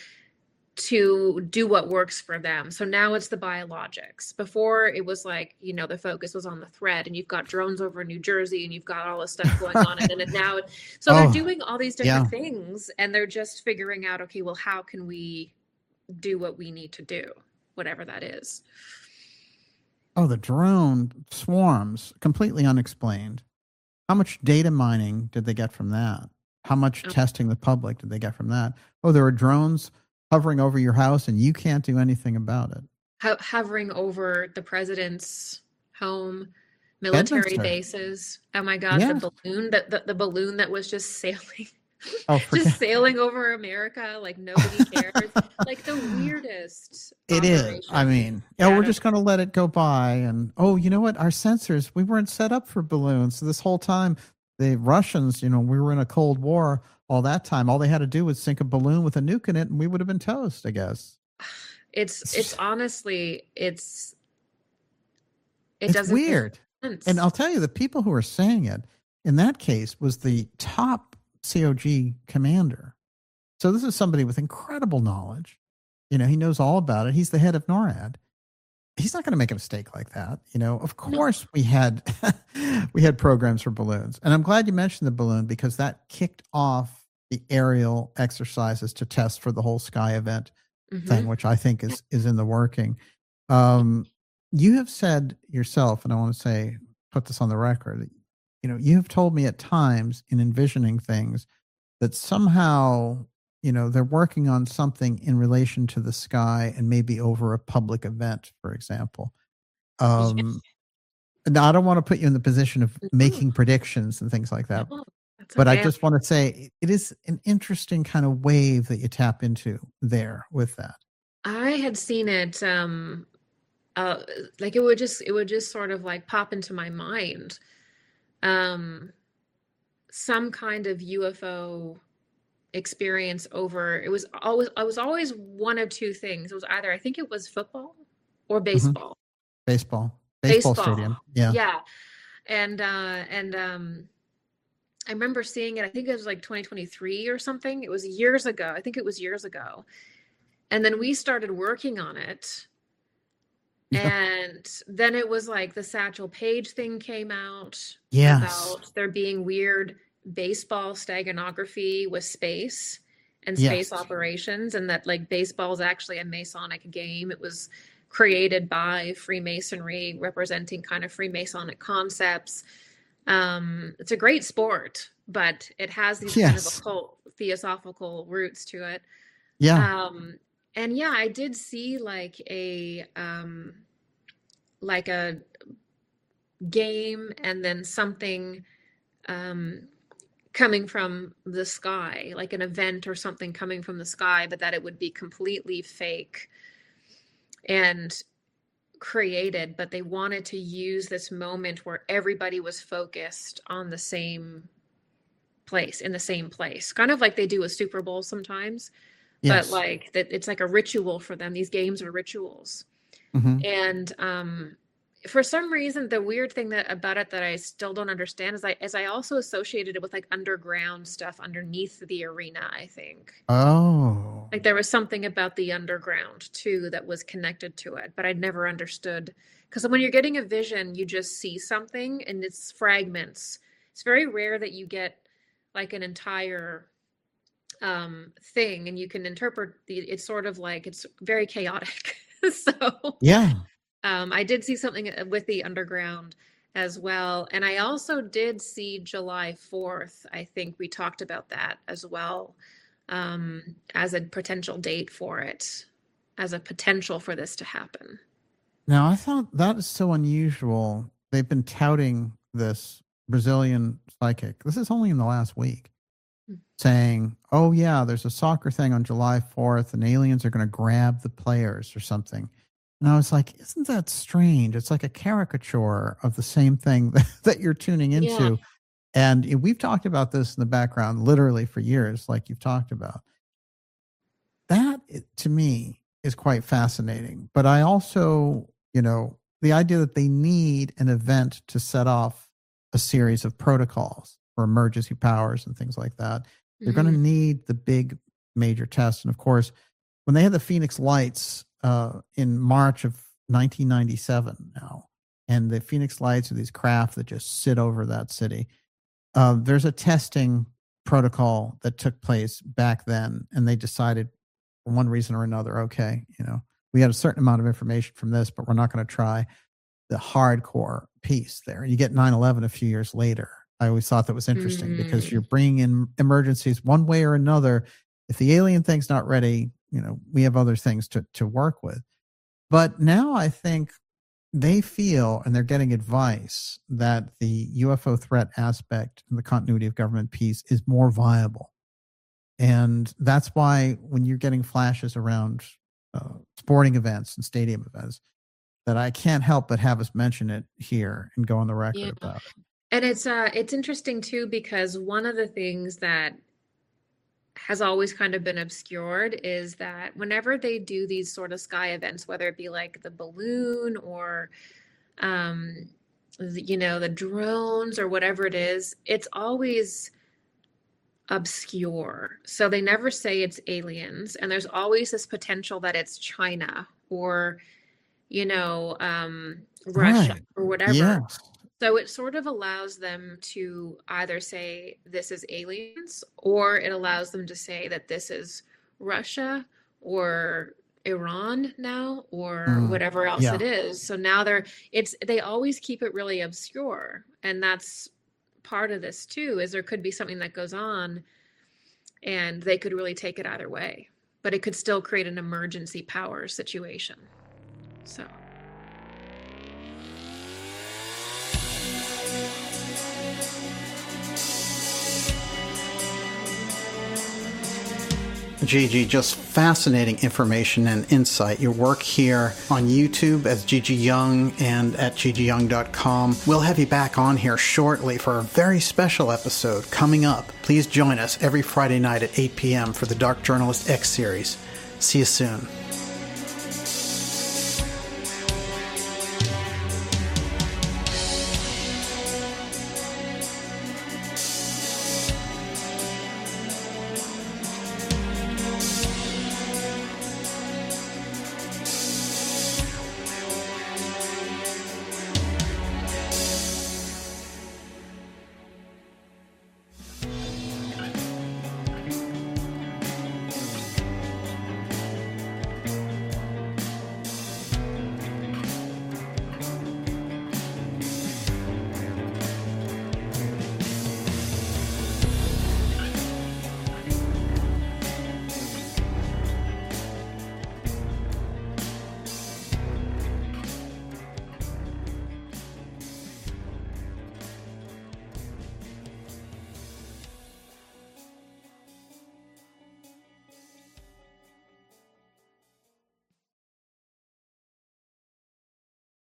to do what works for them. So now it's the biologics. Before it was like, you know, the focus was on the threat, and you've got drones over New Jersey, and you've got all this stuff going on. And then now, so Oh, they're doing all these different yeah. things, and they're just figuring out, okay, well, how can we do what we need to do, whatever that is. Oh, the drone swarms, completely unexplained. How much data mining did they get from that? How much Oh. testing the public did they get from that? Oh, there are drones hovering over your house and you can't do anything about it. Ho- hovering over the president's home, military Bedminster. bases. Oh my God, Yeah. the balloon that the, the balloon that was just sailing, Oh, forget- just sailing over America like nobody cares. Like the weirdest. It is. operation. I mean, yeah, Yeah, we're I just going to let it go by. And, oh, you know what? Our sensors, we weren't set up for balloons. So this whole time, the Russians, you know, we were in a Cold War all that time. All they had to do was sink a balloon with a nuke in it and we would have been toast, I guess. It's it's honestly it's it It's doesn't make weird. sense. And I'll tell you, the people who are saying it in that case was the top C O G commander. So this is somebody with incredible knowledge. You know, he knows all about it. He's the head of NORAD. He's not going to make a mistake like that. You know, of course we had we had programs for balloons. And I'm glad you mentioned the balloon because that kicked off the aerial exercises to test for the whole Sky event Mhm. thing, which I think is is in the working. Um, you have said yourself, and I want to say, put this on the record, you know, you have told me at times in envisioning things that somehow, you know, they're working on something in relation to the sky and maybe over a public event, for example. Um, now, I don't want to put you in the position of making predictions and things like that. No, that's But I okay. just want to say it is an interesting kind of wave that you tap into there with that. I had seen it um uh like it would just it would just sort of like pop into my mind. Um some kind of U F O experience over it was always I was always one of two things. It was either I think it was football or baseball. Baseball. Baseball, Baseball. stadium. Yeah. Yeah. And uh and um I remember seeing it, I think it was like twenty twenty-three or something. It was years ago. I think it was years ago. And then we started working on it. Yeah. And then it was like the Satchel Paige thing came out Yes. about there being weird baseball steganography with space and Yes. space operations, and that like baseball is actually a Masonic game. It was created by Freemasonry, representing kind of Freemasonic concepts. Um, it's a great sport, but it has these kind of Yes. occult theosophical roots to it. Yeah. Um, and yeah, I did see like a um, like a game and then something um, coming from the sky, like an event or something coming from the sky, but that it would be completely fake and created, but they wanted to use this moment where everybody was focused on the same place, in the same place, kind of like they do a Super Bowl sometimes. Yes. But like that, it's like a ritual for them. These games are rituals. Mhm. And um, for some reason, the weird thing that about it that I still don't understand is I, is I also associated it with like underground stuff underneath the arena, I think. Oh. Like there was something about the underground too that was connected to it, but I'd never understood. Because when you're getting a vision, you just see something and it's fragments. It's very rare that you get like an entire um thing and you can interpret the it's sort of like it's very chaotic. So Yeah. um I did see something with the underground as well, and I also did see July fourth. I think we talked about that as well, um as a potential date for it, as a potential for this to happen. Now, I thought that is so unusual. They've been touting this Brazilian psychic. This is only in the last week. Saying, oh, yeah, there's a soccer thing on July fourth and aliens are going to grab the players or something. And I was like, isn't that strange? It's like a caricature of the same thing that, that you're tuning into. Yeah. And we've talked about this in the background literally for years, like you've talked about. That, to me, is quite fascinating. But I also, you know, the idea that they need an event to set off a series of protocols for emergency powers and things like that They're Mhm. going to need the big major tests. And of course, when they had the Phoenix Lights uh, in March of nineteen ninety-seven now, and the Phoenix Lights are these craft that just sit over that city, uh, there's a testing protocol that took place back then, and they decided for one reason or another, okay, you know, we had a certain amount of information from this, but we're not going to try the hardcore piece there. You get nine eleven a few years later. I always thought that was interesting mm. because you're bringing in emergencies one way or another. If the alien thing's not ready, you know, we have other things to, to work with. But now I think they feel, and they're getting advice, that the U F O threat aspect and the continuity of government peace is more viable. And that's why when you're getting flashes around uh, sporting events and stadium events, that I can't help but have us mention it here and go on the record yeah. about it. And it's uh, it's interesting too, because one of the things that has always kind of been obscured is that whenever they do these sort of sky events, whether it be like the balloon or, um, the, you know, the drones or whatever it is, it's always obscure. So they never say it's aliens, and there's always this potential that it's China or, you know, um, Russia right. or whatever. Yes. So it sort of allows them to either say this is aliens, or it allows them to say that this is Russia or Iran now, or mm, whatever else yeah. it is. So now they're, it's, they always keep it really obscure. And that's part of this too, is there could be something that goes on and they could really take it either way, but it could still create an emergency power situation. So. Gigi, just fascinating information and insight. Your work here on YouTube as Gigi Young and at gigi young dot com. We'll have you back on here shortly for a very special episode coming up. Please join us every Friday night at eight p.m. for the Dark Journalist X series. See you soon.